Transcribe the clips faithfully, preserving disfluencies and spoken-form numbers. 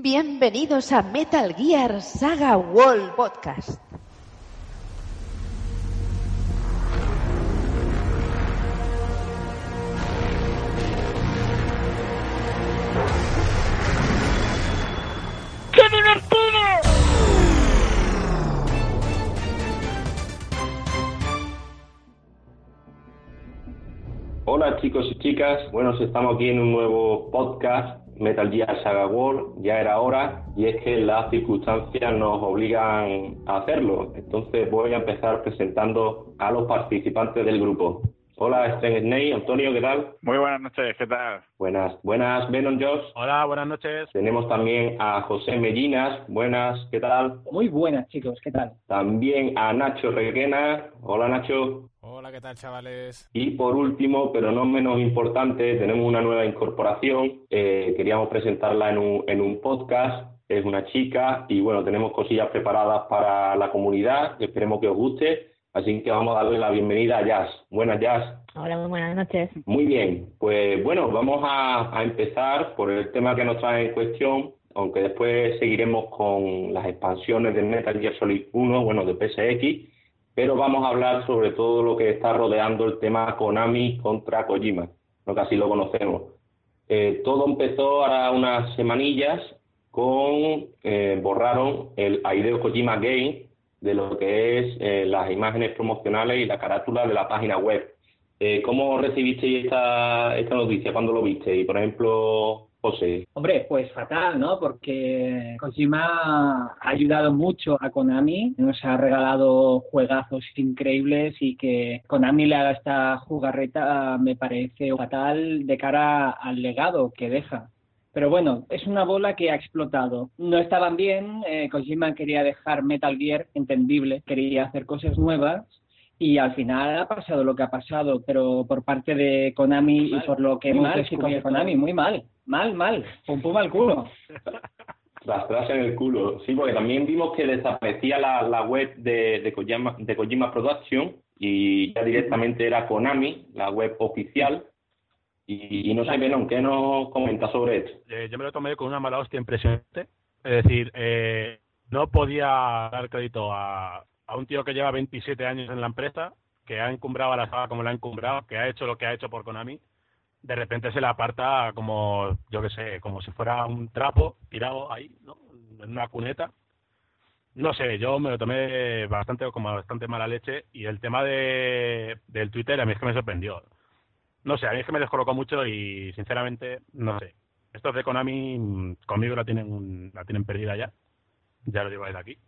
Bienvenidos a Metal Gear Saga World Podcast. ¡Qué divertido! Hola chicos y chicas, bueno, estamos aquí en un nuevo podcast, Metal Gear Saga World, ya era hora, y es que las circunstancias nos obligan a hacerlo. Entonces voy a empezar presentando a los participantes del grupo. Hola Sten Snake, Antonio, ¿qué tal? Muy buenas noches, ¿qué tal? Buenas, buenas, Venom Josh. Hola, buenas noches. Tenemos también a José Mellinas, buenas, ¿qué tal? Muy buenas chicos, ¿qué tal? También a Nacho Requena, hola Nacho. Hola, ¿qué tal, chavales? Y por último, pero no menos importante, tenemos una nueva incorporación. Eh, queríamos presentarla en un, en un podcast. Es una chica y bueno, tenemos cosillas preparadas para la comunidad. Esperemos que os guste. Así que vamos a darle la bienvenida a Jazz. Buenas, Jazz. Hola, muy buenas noches. Muy bien, pues bueno, vamos a, a empezar por el tema que nos trae en cuestión, aunque después seguiremos con las expansiones de Metal Gear Solid uno, bueno, de P S X. Pero vamos a hablar sobre todo lo que está rodeando el tema Konami contra Kojima, ¿no? Que así lo conocemos. Eh, todo empezó ahora unas semanillas con, eh, borraron el Hideo Kojima Game de lo que es eh, las imágenes promocionales y la carátula de la página web. Eh, ¿Cómo recibisteis esta, esta noticia? ¿Cuándo lo visteis? Por ejemplo, José. Hombre, pues fatal, ¿no? Porque Kojima ha ayudado mucho a Konami, nos ha regalado juegazos increíbles y que Konami le haga esta jugarreta me parece fatal de cara al legado que deja. Pero bueno, es una bola que ha explotado. No estaban bien, eh, Kojima quería dejar Metal Gear entendible, quería hacer cosas nuevas. Y al final ha pasado lo que ha pasado, pero por parte de Konami y por lo que hemos mal, descubierto de Konami, muy mal, mal, mal, pum pum al culo. Rastras en el culo. Sí, porque también vimos que desaparecía la, la web de, de, Kojima, de Kojima Production y ya directamente era Konami, la web oficial. Y, y no sé, Venom, ¿qué nos comenta sobre esto? Eh, yo me lo tomé con una mala hostia impresionante. Es decir, eh, no podía dar crédito a... a un tío que lleva veintisiete años en la empresa, que ha encumbrado a la saga como la ha encumbrado, que ha hecho lo que ha hecho por Konami, de repente se la aparta como, yo qué sé, como si fuera un trapo tirado ahí, ¿no? En una cuneta. No sé, yo me lo tomé bastante como bastante mala leche, y el tema de del Twitter a mí es que me sorprendió. No sé, a mí es que me descolocó mucho y sinceramente, no sé. Estos de Konami conmigo la tienen la tienen perdida ya. Ya lo digo desde aquí.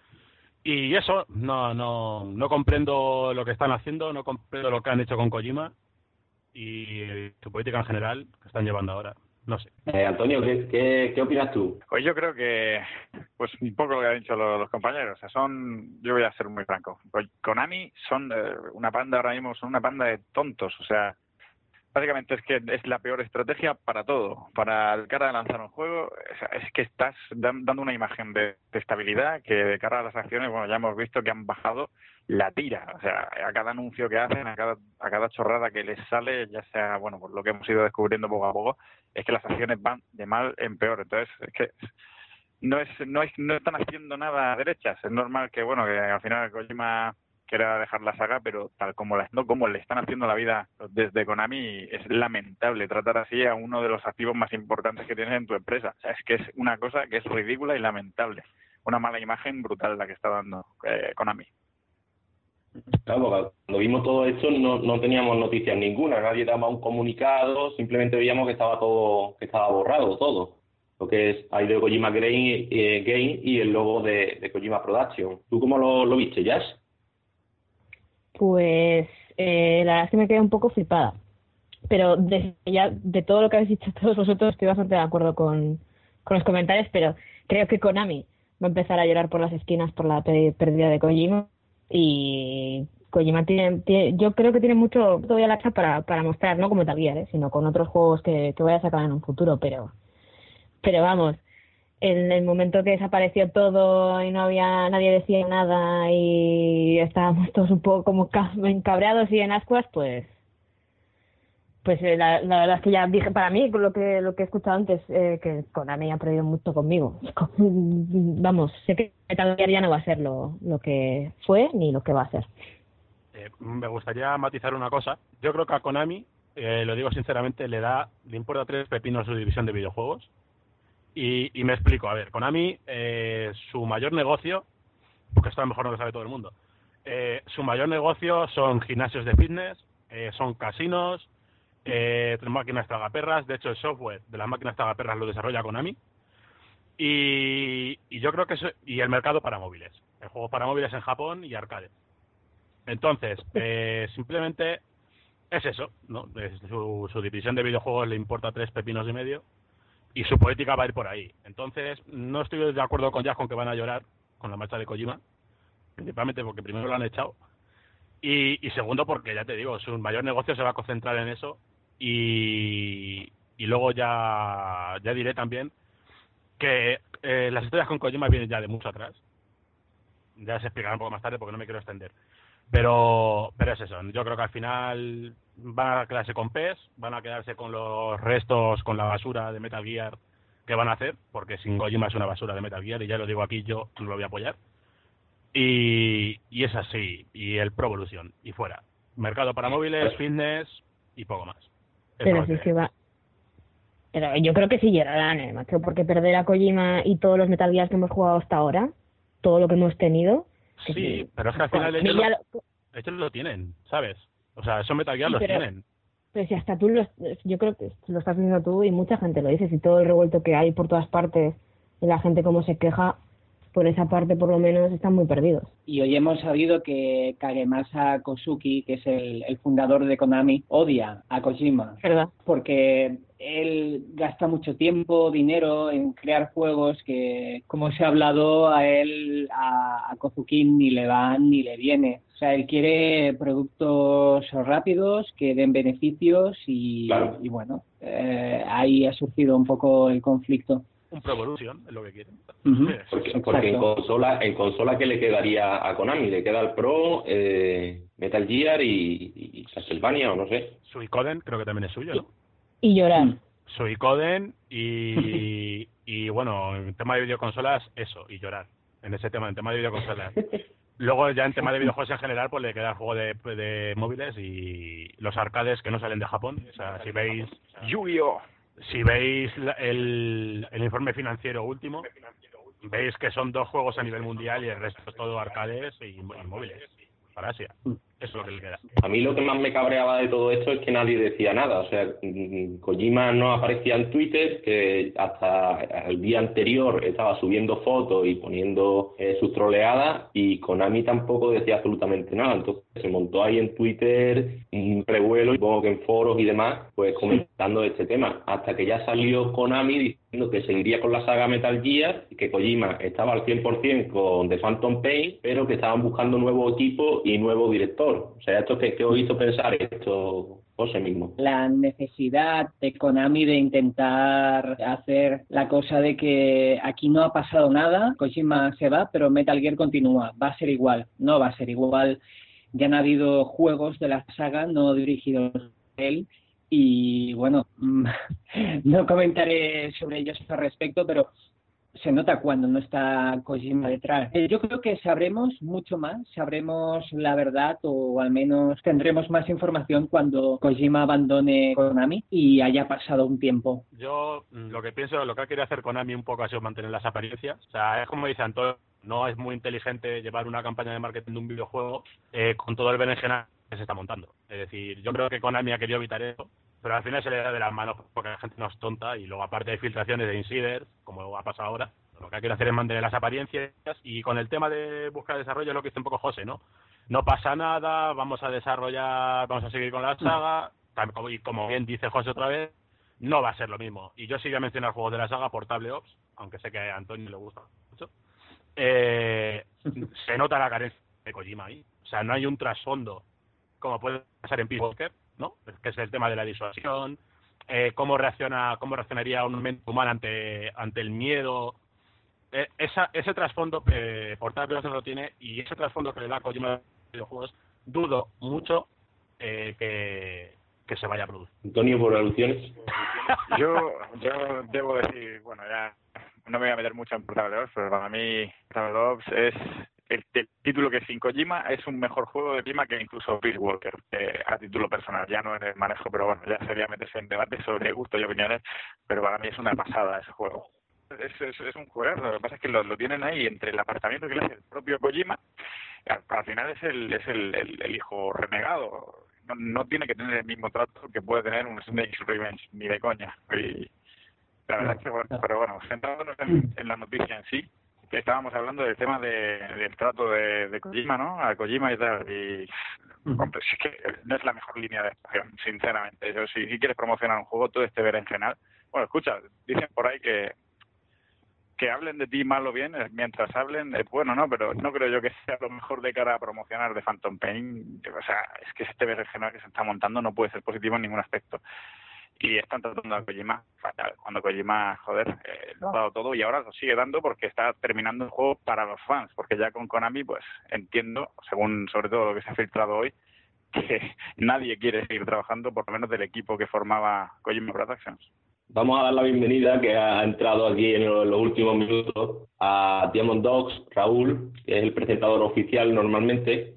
Y eso, no no no comprendo lo que están haciendo, no comprendo lo que han hecho con Kojima y su política en general que están llevando ahora. No sé. Eh, Antonio, ¿qué, qué, ¿qué opinas tú? Pues yo creo que, pues un poco lo que han dicho los, los compañeros. O sea, son, yo voy a ser muy franco. Konami son eh, una banda ahora mismo, son una banda de tontos. O sea, básicamente es que es la peor estrategia para todo. Para el cara de lanzar un juego, es que estás dando una imagen de, de estabilidad que de cara a las acciones, bueno, ya hemos visto que han bajado la tira. O sea, a cada anuncio que hacen, a cada a cada chorrada que les sale, ya sea, bueno, por lo que hemos ido descubriendo poco a poco, es que las acciones van de mal en peor. Entonces, es que no es no es, no están haciendo nada a derechas. Es normal que, bueno, que al final Kojima quiera dejar la saga, pero tal como la, no como le están haciendo la vida desde Konami, es lamentable tratar así a uno de los activos más importantes que tienes en tu empresa. O sea, es que es una cosa que es ridícula y lamentable. Una mala imagen brutal la que está dando eh, Konami. Claro, cuando vimos todo esto no, no teníamos noticias ninguna, nadie daba un comunicado, simplemente veíamos que estaba todo, que estaba borrado todo. Lo que es Hideo Kojima Game, eh, Game y el logo de, de Kojima Production. ¿Tú cómo lo, lo viste, Jazz? Pues eh, la verdad es que me quedé un poco flipada. Pero de, ya de todo lo que habéis dicho todos vosotros estoy bastante de acuerdo con, con los comentarios, pero creo que Konami va a empezar a llorar por las esquinas por la pérdida de Kojima. Y Kojima tiene, tiene yo creo que tiene mucho todavía la hacha para, para mostrar, no como Metal Gear, ¿eh? Sino con otros juegos que, que vaya a sacar en un futuro, pero pero vamos, en el momento que desapareció todo y no había, nadie decía nada y estábamos todos un poco como encabreados y en ascuas, pues Pues eh, la, la verdad es que ya dije, para mí, lo que lo que he escuchado antes, eh, que Konami ha perdido mucho conmigo. Vamos, sé que Metal Gear ya no va a ser lo, lo que fue ni lo que va a ser. Eh, me gustaría matizar una cosa. Yo creo que a Konami, eh, lo digo sinceramente, le da le importa tres pepinos su división de videojuegos. Y, y me explico. A ver, Konami, eh, su mayor negocio, porque esto a lo mejor no lo sabe todo el mundo, eh, su mayor negocio son gimnasios de fitness, eh, son casinos, eh, máquinas tragaperras. De hecho, el software de las máquinas tragaperras lo desarrolla Konami. Y, y yo creo que eso, y el mercado para móviles, el juego para móviles en Japón y arcade. Entonces, eh, simplemente es eso, ¿no? Es su, su división de videojuegos le importa tres pepinos y medio y su política va a ir por ahí. Entonces, no estoy de acuerdo con Jazz con que van a llorar con la marcha de Kojima, principalmente porque primero lo han echado y, y segundo porque, ya te digo, su mayor negocio se va a concentrar en eso y, y luego ya, ya diré también que eh, las historias con Kojima vienen ya de mucho atrás. Ya se explicará un poco más tarde porque no me quiero extender. Pero pero es eso, yo creo que al final van a quedarse con P E S, van a quedarse con los restos, con la basura de Metal Gear que van a hacer, porque sin Kojima es una basura de Metal Gear y ya lo digo aquí, yo no lo voy a apoyar. Y, y es así, y el Pro Evolution, y fuera. Mercado para móviles, fitness y poco más. Es Pero lo sí que- que va. Pero yo creo que sí llorarán, eh, macho, porque perder a Kojima y todos los Metal Gear que hemos jugado hasta ahora, todo lo que hemos tenido. que Sí, pero es que al final Konami ellos ya lo, lo- ellos lo tienen, ¿sabes? O sea, esos Metal Gear Sí, los pero- tienen. Pero si hasta tú, lo, yo creo que lo estás diciendo tú y mucha gente lo dice, si todo el revuelto que hay por todas partes y la gente como se queja, por esa parte por lo menos están muy perdidos. Y hoy hemos sabido que Kagemasa Kosuki, que es el, el fundador de Konami, odia a Kojima. ¿Verdad? Porque él gasta mucho tiempo, dinero en crear juegos que, como se ha hablado, a él, a, a Kozuki ni le van ni le viene. O sea, él quiere productos rápidos que den beneficios y, Claro. y bueno, eh, ahí ha surgido un poco el conflicto. Un Pro Evolution es lo que quieren. Ujú. Sí, Porque, porque en Exacto. consola, en consola ¿qué le quedaría a Konami? Le queda el Pro, eh, Metal Gear y, y Castlevania o no sé. Suicoden creo que también es suyo, ¿no? Y llorar. Mm. Suicoden y, y bueno, en tema de videoconsolas, eso, y llorar. En ese tema, en tema de videoconsolas. Luego ya en tema de videojuegos en general, pues le queda el juego de, de móviles y los arcades que no salen de Japón. O sea, si veis Yu-Gi-Oh! si veis la- el, el informe financiero último, veis que son dos juegos a nivel mundial y el resto es todo arcades y, y móviles para Asia. Eso es lo que le queda. A mí lo que más me cabreaba de todo esto es que nadie decía nada. O sea, mm, Kojima no aparecía en Twitter, que hasta el día anterior estaba subiendo fotos y poniendo eh, sus troleadas, y Konami tampoco decía absolutamente nada. Entonces se montó ahí en Twitter un revuelo, supongo que en foros y demás, pues comentando este tema. Hasta que ya salió Konami diciendo que seguiría con la saga Metal Gear, que Kojima estaba al cien por ciento con The Phantom Pain, pero que estaban buscando nuevo equipo y nuevo director. O sea, esto que, que os hizo pensar esto, José mismo. La necesidad de Konami de intentar hacer la cosa de que aquí no ha pasado nada, Kojima se va, pero Metal Gear continúa, va a ser igual, no va a ser igual. Ya han habido juegos de la saga no dirigidos por él y bueno, no comentaré sobre ellos al respecto, pero se nota cuando no está Kojima detrás. Eh, Yo creo que sabremos mucho más, sabremos la verdad o al menos tendremos más información cuando Kojima abandone Konami y haya pasado un tiempo. Yo mm, lo que pienso, lo que ha querido hacer Konami un poco ha sido mantener las apariencias. O sea, es como dice Antonio, no es muy inteligente llevar una campaña de marketing de un videojuego eh, con todo el berenjenal que se está montando. Es decir, yo creo que Konami ha querido evitar eso, pero al final se le da de las manos porque la gente no es tonta y luego aparte de filtraciones de insiders, como ha pasado ahora, lo que quiero hacer es mantener las apariencias y con el tema de búsqueda de desarrollo es lo que dice un poco José, ¿no? No pasa nada, vamos a desarrollar, vamos a seguir con la saga, y como bien dice José otra vez, no va a ser lo mismo. Y yo sí voy a mencionar juegos de la saga por Table Ops, aunque sé que a Antonio le gusta mucho. Eh, se nota la carencia de Kojima ahí. O sea, no hay un trasfondo como puede pasar en Peace Walker, ¿no? Que es el tema de la disuasión, eh, cómo reacciona, cómo reaccionaría un mente humano ante ante el miedo. Eh, esa, ese trasfondo que Portable no lo tiene y ese trasfondo que le da Kojima a los videojuegos, dudo mucho eh, que, que se vaya a producir. Antonio, por alusiones. Yo, yo debo decir, bueno, ya no me voy a meter mucho en Portable Ops, pero para mí Portable Ops es el, el título que sin Kojima es un mejor juego de Kojima que incluso Peace Walker, eh, a título personal, ya no en el manejo, pero bueno, ya sería meterse en debate sobre gustos y opiniones, pero para mí es una pasada ese juego. Es, es, es un juego, lo que pasa es que lo, lo tienen ahí entre el apartamiento que le hace el propio Kojima, al, al final es el es el, el, el hijo renegado. No, no tiene que tener el mismo trato que puede tener un Snake's Revenge, ni de coña. Y la verdad es que, bueno, pero bueno, centrándonos en, en la noticia en sí, que estábamos hablando del tema de, del trato de, de Kojima, ¿no? A Kojima y tal, y hombre, es que no es la mejor línea de actuación, sinceramente. Yo, si, si quieres promocionar un juego, todo este berenjenal. Bueno, escucha, dicen por ahí que que hablen de ti mal o bien, mientras hablen, es bueno, ¿no? Pero no creo yo que sea lo mejor de cara a promocionar de Phantom Pain. O sea, es que este berenjenal que se está montando no puede ser positivo en ningún aspecto. Y están tratando a Kojima fatal. Cuando Kojima, joder, eh, lo ha dado todo y ahora lo sigue dando porque está terminando el juego para los fans. Porque ya con Konami, pues entiendo, según sobre todo lo que se ha filtrado hoy, que nadie quiere seguir trabajando, por lo menos del equipo que formaba Kojima Productions. Vamos a dar la bienvenida, que ha entrado aquí en los últimos minutos, a Diamond Dogs, Raúl, que es el presentador oficial normalmente.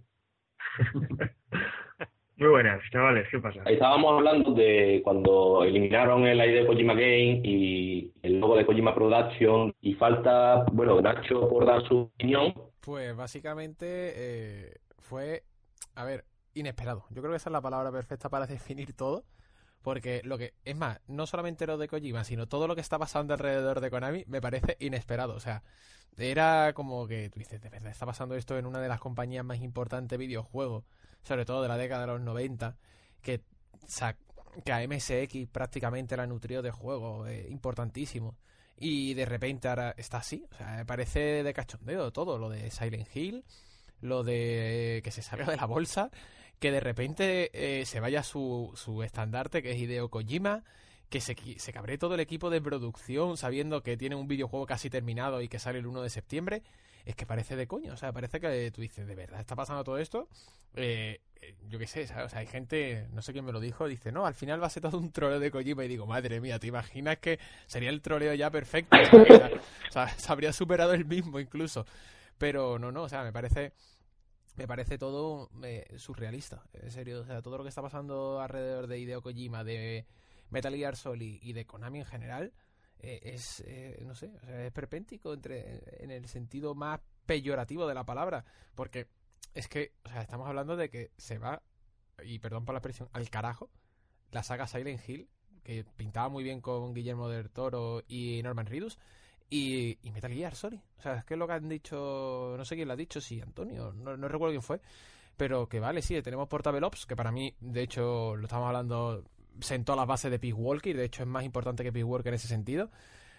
Muy buenas, chavales, ¿qué pasa? Estábamos hablando de cuando eliminaron el I D de Kojima Game y el logo de Kojima Production, y falta, bueno, Nacho por dar su opinión. Pues básicamente eh, fue, a ver, inesperado. Yo creo que esa es la palabra perfecta para definir todo. Porque lo que, es más, no solamente lo de Kojima, sino todo lo que está pasando alrededor de Konami me parece inesperado. O sea, era como que tú dices, de verdad, está pasando esto en una de las compañías más importantes de videojuegos, sobre todo de la década de los noventa, que, o sea, que a M S X prácticamente la nutrió de juegos eh, importantísimos. Y de repente ahora está así. O sea, me parece de cachondeo todo, lo de Silent Hill, lo de eh, que se salga de la bolsa, que de repente eh, se vaya su, su estandarte, que es Hideo Kojima, que se, se cabree todo el equipo de producción sabiendo que tiene un videojuego casi terminado y que sale el uno de septiembre. Es que parece de coño, o sea, parece que tú dices, ¿de verdad está pasando todo esto? Eh, yo qué sé, ¿sabes? O sea, hay gente, no sé quién me lo dijo, dice, no, al final va a ser todo un troleo de Kojima, y digo, madre mía, ¿te imaginas que sería el troleo ya perfecto? ¿Sabes? O sea, se habría superado el mismo incluso. Pero no, no, o sea, me parece... Me parece todo eh, surrealista, en serio. O sea, todo lo que está pasando alrededor de Hideo Kojima, de Metal Gear Solid y de Konami en general, eh, es, eh, no sé, o sea, es perpéntico entre, en el sentido más peyorativo de la palabra. Porque es que, o sea, estamos hablando de que se va, y perdón por la expresión, al carajo, la saga Silent Hill, que pintaba muy bien con Guillermo del Toro y Norman Reedus, Y, y Metal Gear Solid. O sea, es que lo que han dicho, no sé quién lo ha dicho, sí, Antonio, no, no recuerdo quién fue, pero que vale, sí, tenemos Portable Ops, que para mí, de hecho, lo estamos hablando, sentó las bases de Peace Walker, de hecho es más importante que Peace Walker en ese sentido,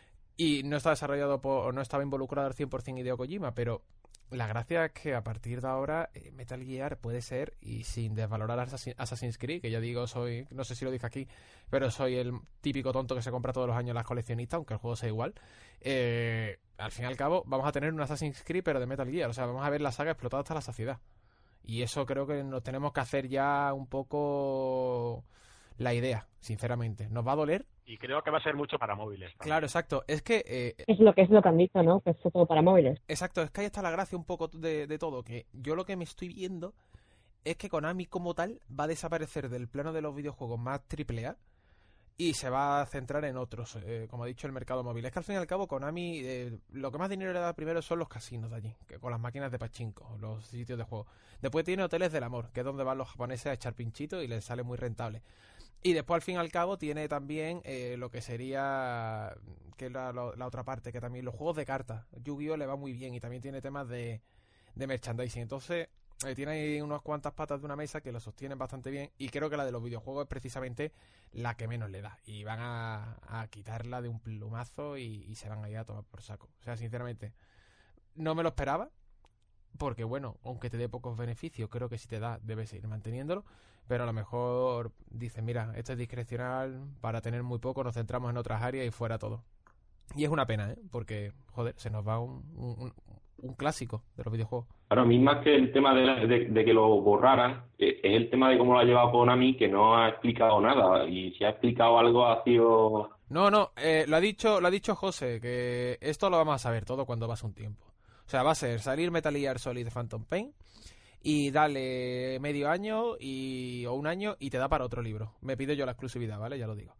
y no está desarrollado por, no estaba involucrado al cien por ciento Hideo Kojima, pero la gracia es que a partir de ahora eh, Metal Gear puede ser, y sin desvalorar Assassin, Assassin's Creed, que ya digo, soy, no sé si lo dije aquí, pero soy el típico tonto que se compra todos los años las coleccionistas, aunque el juego sea igual. Eh, al fin y al cabo vamos a tener un Assassin's Creed pero de Metal Gear, o sea, vamos a ver la saga explotada hasta la saciedad, y eso creo que nos tenemos que hacer ya un poco la idea, sinceramente. Nos va a doler. Y creo que va a ser mucho para móviles también. Claro, exacto. Es que... Eh, es lo que es lo que han dicho, ¿no? Que es todo para móviles. Exacto, es que ahí está la gracia un poco de, de todo, que yo lo que me estoy viendo es que Konami como tal va a desaparecer del plano de los videojuegos más triple A y se va a centrar en otros, eh, como ha dicho, el mercado móvil. Es que al fin y al cabo Konami, eh, lo que más dinero le da primero son los casinos de allí, que con las máquinas de pachinko, los sitios de juego. Después tiene hoteles del amor, que es donde van los japoneses a echar pinchitos y les sale muy rentable. Y después al fin y al cabo tiene también eh, lo que sería, que es la, la, la otra parte, que también los juegos de cartas. Yu-Gi-Oh le va muy bien y también tiene temas de, de merchandising. Entonces eh, tiene ahí unas cuantas patas de una mesa que lo sostienen bastante bien, y creo que la de los videojuegos es precisamente la que menos le da, y van a, a quitarla de un plumazo y, y se van a ir a tomar por saco. O sea, sinceramente no me lo esperaba, porque bueno, aunque te dé pocos beneficios, creo que si te da debes seguir manteniéndolo, pero a lo mejor dicen, mira, esto es discrecional, para tener muy poco nos centramos en otras áreas y fuera todo. Y es una pena, ¿eh? Porque, joder, se nos va un, un, un clásico de los videojuegos. Ahora, a mí más que el tema de, la- de, de que lo borraran, eh, es el tema de cómo lo ha llevado Konami, que no ha explicado nada. Y si ha explicado algo ha sido... No, no, eh, lo ha dicho, lo ha dicho José, que esto lo vamos a saber todo cuando pase un tiempo. O sea, va a ser salir Metal Gear Solid Phantom Pain y dale medio año y o un año y te da para otro libro. Me pido yo la exclusividad, ¿vale? Ya lo digo.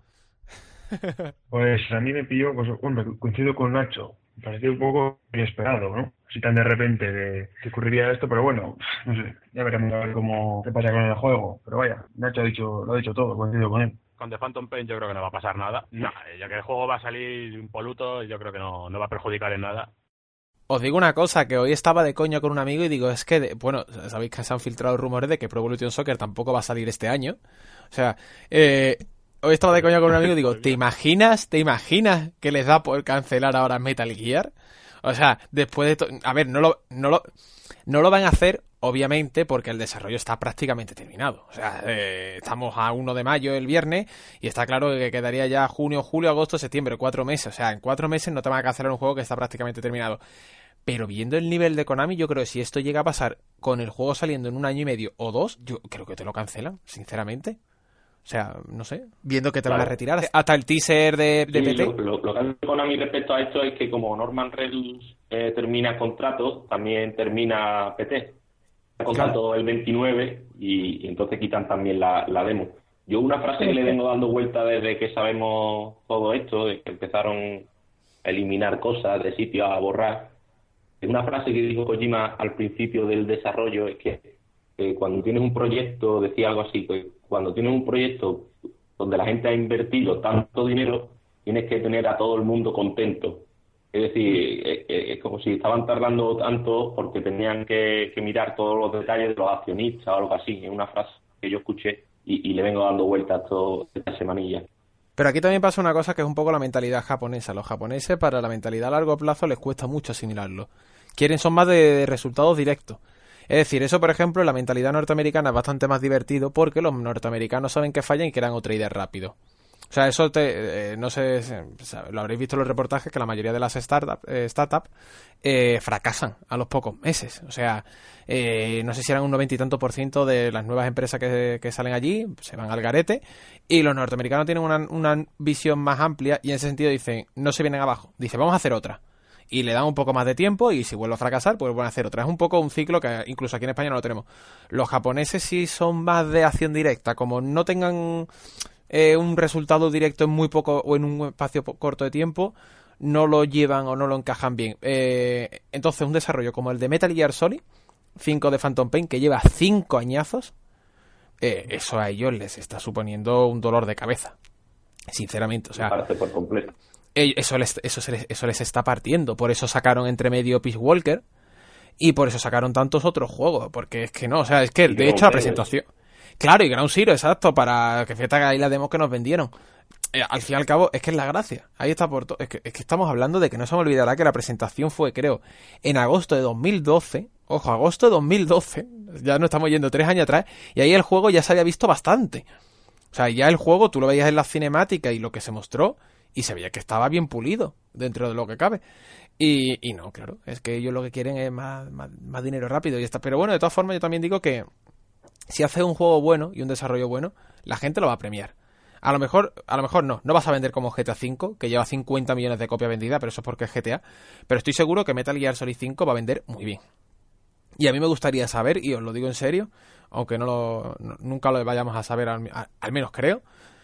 Pues a mí me pilló, pues, bueno, coincido con Nacho. Me pareció un poco inesperado, ¿no? Así tan de repente de que ocurriría esto, pero bueno, no sé, ya veremos a ver cómo se pasa con el juego. Pero vaya, Nacho ha dicho, lo ha dicho todo, coincido con él. Con The Phantom Pain yo creo que no va a pasar nada. No, ya que el juego va a salir impoluto, yo creo que no, no va a perjudicar en nada. Os digo una cosa, que hoy estaba de coño con un amigo y digo, es que, de- bueno, sabéis que se han filtrado rumores de que Pro Evolution Soccer tampoco va a salir este año. O sea, eh, hoy estaba de coño con un amigo y digo, ¿te imaginas, te imaginas que les da por cancelar ahora Metal Gear? O sea, después de todo, a ver, no lo, no lo, no lo van a hacer, obviamente, porque el desarrollo está prácticamente terminado. O sea, eh, estamos a uno de mayo el viernes y está claro que quedaría ya junio, julio, agosto, septiembre, cuatro meses. O sea, en cuatro meses no te van a cancelar un juego que está prácticamente terminado. Pero viendo el nivel de Konami, yo creo que si esto llega a pasar con el juego saliendo en un año y medio o dos, yo creo que te lo cancelan, sinceramente. O sea, no sé, viendo que te van a Claro. retirar. Hasta el teaser de, de Sí, P T. lo, lo- lo que hace Konami respecto a esto es que como Norman Reedus eh, termina contrato, también termina P T. Contrato el veintinueve y, y entonces quitan también la, la demo. Yo una frase que le vengo dando vuelta desde que sabemos todo esto, de que empezaron a eliminar cosas de sitio, a borrar, es una frase que dijo Kojima al principio del desarrollo, es que eh, cuando tienes un proyecto, decía algo así, que cuando tienes un proyecto donde la gente ha invertido tanto dinero, tienes que tener a todo el mundo contento. Es decir, eh, eh, es como si estaban tardando tanto porque tenían que, que mirar todos los detalles de los accionistas o algo así. Es una frase que yo escuché y, y le vengo dando vueltas toda esta semanilla. Pero aquí también pasa una cosa que es un poco la mentalidad japonesa. Los japoneses, para la mentalidad a largo plazo, les cuesta mucho asimilarlo. Quieren, son más de, de resultados directos. Es decir, eso, por ejemplo, en la mentalidad norteamericana es bastante más divertido porque los norteamericanos saben que fallan y crean otra idea rápido. O sea, eso te, eh, no sé, lo habréis visto en los reportajes que la mayoría de las startups eh, startup, eh, fracasan a los pocos meses. O sea, eh, no sé si eran un noventa y tanto por ciento de las nuevas empresas que, que salen allí, se van al garete, y los norteamericanos tienen una, una visión más amplia y en ese sentido dicen, no se vienen abajo, dicen, vamos a hacer otra. Y le dan un poco más de tiempo y si vuelve a fracasar, pues vuelven a hacer otra. Es un poco un ciclo que incluso aquí en España no lo tenemos. Los japoneses sí son más de acción directa, como no tengan eh, un resultado directo en muy poco o en un espacio corto de tiempo, no lo llevan o no lo encajan bien. Eh, entonces un desarrollo como el de Metal Gear Solid cinco de Phantom Pain, que lleva cinco añazos, eh, eso a ellos les está suponiendo un dolor de cabeza, sinceramente. O sea, Parte por completo. Eso les, eso, se les, eso les está partiendo. Por eso sacaron entre medio Peace Walker y por eso sacaron tantos otros juegos. Porque es que no, o sea, es que Y de Ground hecho la Zero. presentación. Claro, y Ground Zero, exacto, para que fíjate ahí la demo que nos vendieron. Eh, al fin y al cabo, es que es la gracia. Ahí está por todo. Es que, es que estamos hablando de que no se me olvidará que la presentación fue, creo, en agosto de dos mil doce. Ojo, agosto de dos mil doce. Ya no estamos yendo tres años atrás. Y ahí el juego ya se había visto bastante. O sea, ya el juego tú lo veías en la cinemática y lo que se mostró. Y se veía que estaba bien pulido dentro de lo que cabe. Y, y no, claro, es que ellos lo que quieren es más, más, más dinero rápido y está. Pero bueno, de todas formas yo también digo que si haces un juego bueno y un desarrollo bueno, la gente lo va a premiar. A lo mejor, a lo mejor no, no vas a vender como G T A cinco, que lleva cincuenta millones de copias vendidas, pero eso es porque es G T A. Pero estoy seguro que Metal Gear Solid cinco va a vender muy bien. Y a mí me gustaría saber, y os lo digo en serio, aunque no lo, no, nunca lo vayamos a saber, al, al menos creo,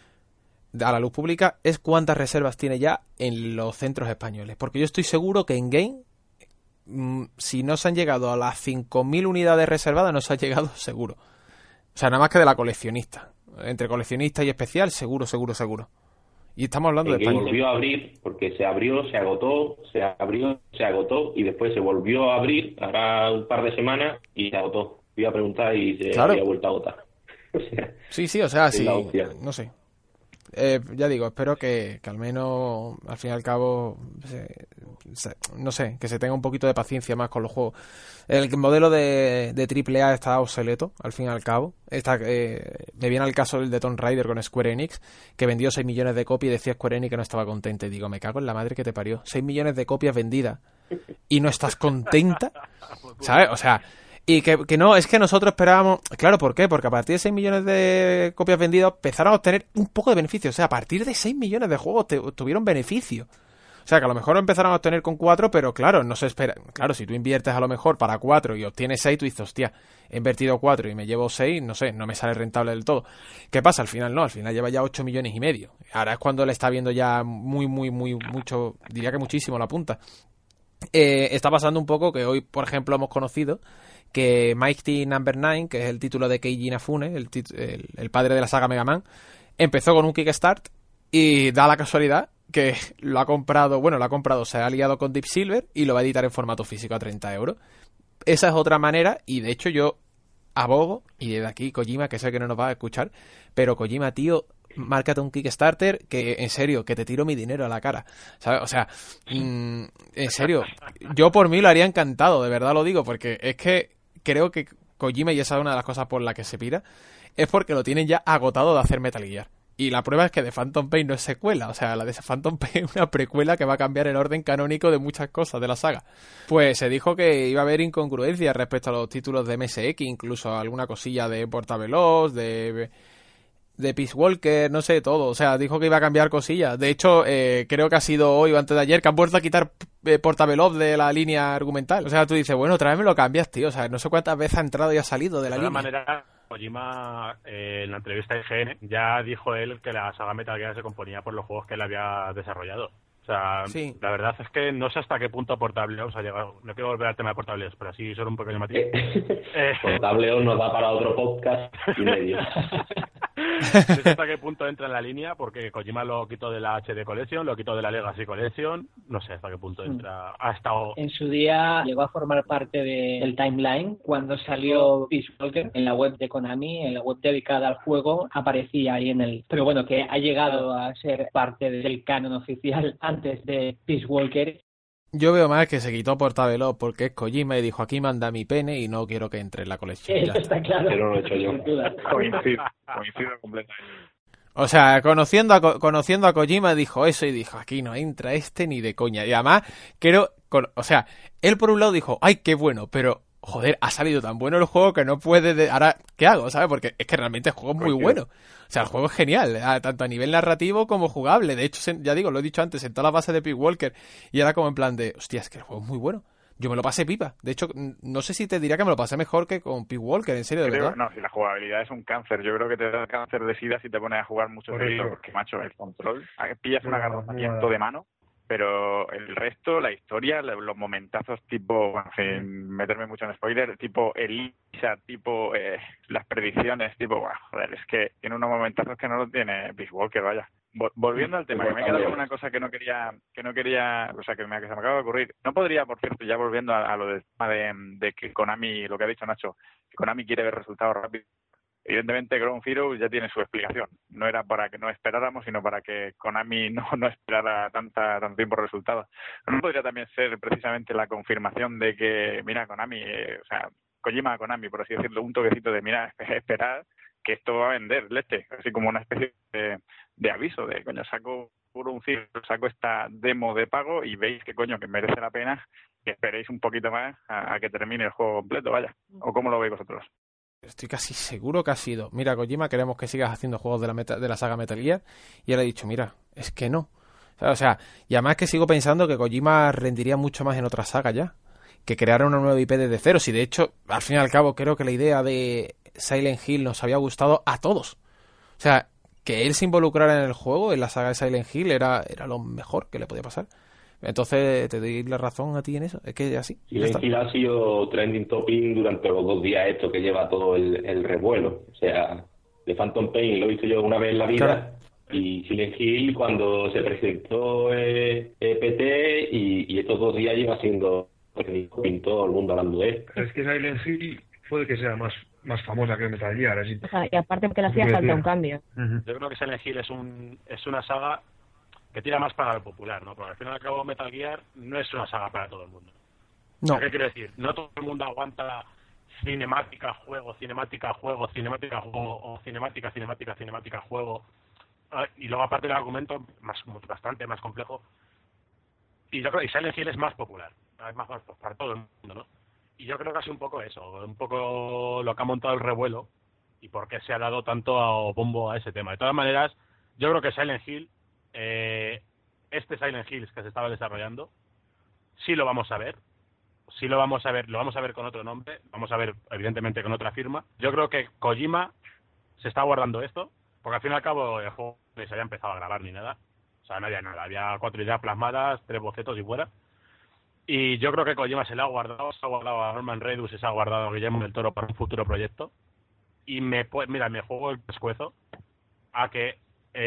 a la luz pública, es cuántas reservas tiene ya en los centros españoles. Porque yo estoy seguro que en Game, mmm, si no se han llegado a las cinco mil unidades reservadas, no se ha llegado seguro. O sea, nada más que de la coleccionista. Entre coleccionista y especial, seguro, seguro, seguro. Y estamos hablando El de Game España. volvió a abrir porque se abrió, se agotó, se abrió, se agotó y después se volvió a abrir, ahora un par de semanas y se agotó. Fui a preguntar y se Claro. había vuelto a agotar. O sea, Sí, sí, o sea, es sí, la opción. no sé. Eh, ya digo, espero que, que al menos, al fin y al cabo, se, se, no sé, que se tenga un poquito de paciencia más con los juegos. El modelo de, de triple A está obsoleto, al fin y al cabo. Está, eh, me viene al caso el de Tomb Raider con Square Enix, que vendió seis millones de copias y decía Square Enix que no estaba contento. Y digo, me cago en la madre que te parió. seis millones de copias vendidas y no estás contenta, ¿sabes? O sea, y que, que no, es que nosotros esperábamos... Claro, ¿por qué? Porque a partir de seis millones de copias vendidas empezaron a obtener un poco de beneficio. O sea, a partir de seis millones de juegos te, tuvieron beneficio. O sea, que a lo mejor empezaron a obtener con cuatro, pero claro, no se espera... Claro, si tú inviertes a lo mejor para cuatro y obtienes seis, tú dices, hostia, he invertido cuatro y me llevo seis, no sé, no me sale rentable del todo. ¿Qué pasa? Al final no, al final lleva ya ocho millones y medio. Ahora es cuando le está viendo ya muy, muy, muy, mucho, diría que muchísimo la punta. Eh, está pasando un poco que hoy, por ejemplo, hemos conocido que Mighty Number nueve, que es el título de Keiji Inafune, el, tit- el, el padre de la saga Mega Man, empezó con un Kickstart y da la casualidad que lo ha comprado, bueno, lo ha comprado, se ha aliado con Deep Silver y lo va a editar en formato físico a treinta euros. Esa es otra manera, y de hecho yo abogo, y desde aquí Kojima, que sé que no nos va a escuchar, pero Kojima, tío, márcate un Kickstarter que, en serio, que te tiro mi dinero a la cara, ¿sabes? O sea, mmm, en serio, yo por mí lo haría encantado, de verdad lo digo, porque es que creo que Kojima, y esa es una de las cosas por las que se pira, es porque lo tienen ya agotado de hacer Metal Gear. Y la prueba es que The Phantom Pain no es secuela, o sea, la de Phantom Pain es una precuela que va a cambiar el orden canónico de muchas cosas de la saga. Pues se dijo que iba a haber incongruencias respecto a los títulos de M S X, incluso alguna cosilla de Portaveloz, de... de Peace Walker, no sé, todo. O sea, dijo que iba a cambiar cosillas. De hecho, eh, creo que ha sido hoy o antes de ayer que han vuelto a quitar eh, Portaveloz de la línea argumental. O sea, tú dices, bueno, otra vez me lo cambias, tío. O sea, no sé cuántas veces ha entrado y ha salido de la de línea. De todas maneras, Kojima, eh, en la entrevista de I G N, ya dijo él que la saga Metal Gear se componía por los juegos que él había desarrollado. O sea, sí. La verdad es que no sé hasta qué punto Portaveloz ha llegado. No quiero volver al tema de Portaveloz, pero así solo un pequeño matiz. eh, Portaveloz nos da para otro podcast y medio. No sé hasta qué punto entra en la línea, porque Kojima lo quitó de la H D Collection, lo quitó de la Legacy Collection, no sé hasta qué punto entra. Ha estado... En su día llegó a formar parte de- del timeline cuando salió Peace Walker en la web de Konami, en la web dedicada al juego, aparecía ahí en el... Pero bueno, que ha llegado a ser parte del canon oficial antes de Peace Walker. Yo veo más que se quitó Portaveloz porque es Kojima y dijo, aquí manda mi pene y no quiero que entre en la colección. Eso está claro. Pero lo he hecho yo. Sin duda. Coincido, coincido completamente. O sea, conociendo a, Ko- conociendo a Kojima dijo eso y dijo, aquí no entra este ni de coña. Y además, creo, con- o sea, él por un lado dijo, ay, qué bueno, pero, joder, ha salido tan bueno el juego que no puede... De... Ahora, ¿qué hago? ¿Sabes? Porque es que realmente el juego es muy bueno. O sea, el juego es genial, a- tanto a nivel narrativo como jugable. De hecho, se- ya digo, lo he dicho antes, sentó la base de Peace Walker y era como en plan de, hostia, es que el juego es muy bueno. Yo me lo pasé pipa. De hecho, n- no sé si te diría que me lo pasé mejor que con Peace Walker, en serio, de Creo- verdad. no, si la jugabilidad es un cáncer, yo creo que te da cáncer de sida si te pones a jugar mucho Correcto. seguido, porque macho, el control, a- pillas un No, agarramiento no. de mano, pero el resto, la historia, lo- los momentazos tipo, bueno, sin meterme mucho en spoiler, tipo Elisa, tipo eh, las predicciones, tipo, bueno, joder, es que tiene unos momentazos que no lo tiene Peace Walker, vaya. Vol- Volviendo al tema, que me he quedado con una cosa que no quería, que no quería, o sea, que, me, que se me acaba de ocurrir. No podría, por cierto, ya volviendo a, a lo de, de, de que Konami, lo que ha dicho Nacho, que Konami quiere ver resultados rápidos. Evidentemente, Ground Zero ya tiene su explicación. No era para que no esperáramos, sino para que Konami no, no esperara tanta, tanto tiempo resultados. ¿No podría también ser precisamente la confirmación de que, mira, Konami, eh, o sea, Kojima a Konami, por así decirlo, un toquecito de, mira, esperad que esto va a vender, leche, así como una especie de, de aviso de, coño, saco Ground Zero, saco esta demo de pago y veis que, coño, que merece la pena que esperéis un poquito más a, a que termine el juego completo, vaya. ¿O cómo lo veis vosotros? Estoy casi seguro que ha sido, mira, Kojima, queremos que sigas haciendo juegos de la, meta, de la saga Metal Gear. Y él ha dicho, mira, es que no. O sea, y además que sigo pensando que Kojima rendiría mucho más en otra saga ya. Que creara una nueva I P desde cero. Si de hecho, al fin y al cabo, creo que la idea de Silent Hill nos había gustado a todos. O sea, que él se involucrara en el juego, en la saga de Silent Hill, era, era lo mejor que le podía pasar. Entonces, te doy la razón a ti en eso. Es que así. Silent Hill ha sido trending topic durante los dos días esto que lleva todo el, el revuelo. O sea, de Phantom Pain lo he visto yo una vez en la vida. Claro. Y Silent Hill cuando se presentó eh, E P T y, y estos dos días lleva siendo trending topic, todo el mundo hablando de él. Es que Silent Hill puede que sea más, más famosa que Metal Gear, así. O sea, y aparte porque le hacía falta un cambio. Uh-huh. Yo creo que Silent Hill es un es una saga que tira más para lo popular, ¿no? Porque al fin y al cabo Metal Gear no es una saga para todo el mundo. No. ¿Qué quiero decir? No todo el mundo aguanta cinemática, juego, cinemática, juego, cinemática, juego, o cinemática, cinemática, cinemática, juego. Ah, y luego aparte el argumento más bastante más complejo. Y yo creo que Silent Hill es más popular. es más para todo el mundo, ¿no? Y yo creo que ha sido un poco eso, un poco lo que ha montado el revuelo y por qué se ha dado tanto a bombo a ese tema. De todas maneras, yo creo que Silent Hill, eh, este Silent Hill que se estaba desarrollando, sí lo vamos a ver, sí lo vamos a ver, lo vamos a ver con otro nombre, vamos a ver evidentemente con otra firma. Yo creo que Kojima se está guardando esto, porque al fin y al cabo el juego ni se había empezado a grabar ni nada, o sea, no había nada, había cuatro ideas plasmadas, tres bocetos y fuera. Y yo creo que Kojima se le ha guardado, se ha guardado a Norman Reedus y se ha guardado a Guillermo del Toro para un futuro proyecto. Y me mira, me juego el pescuezo a que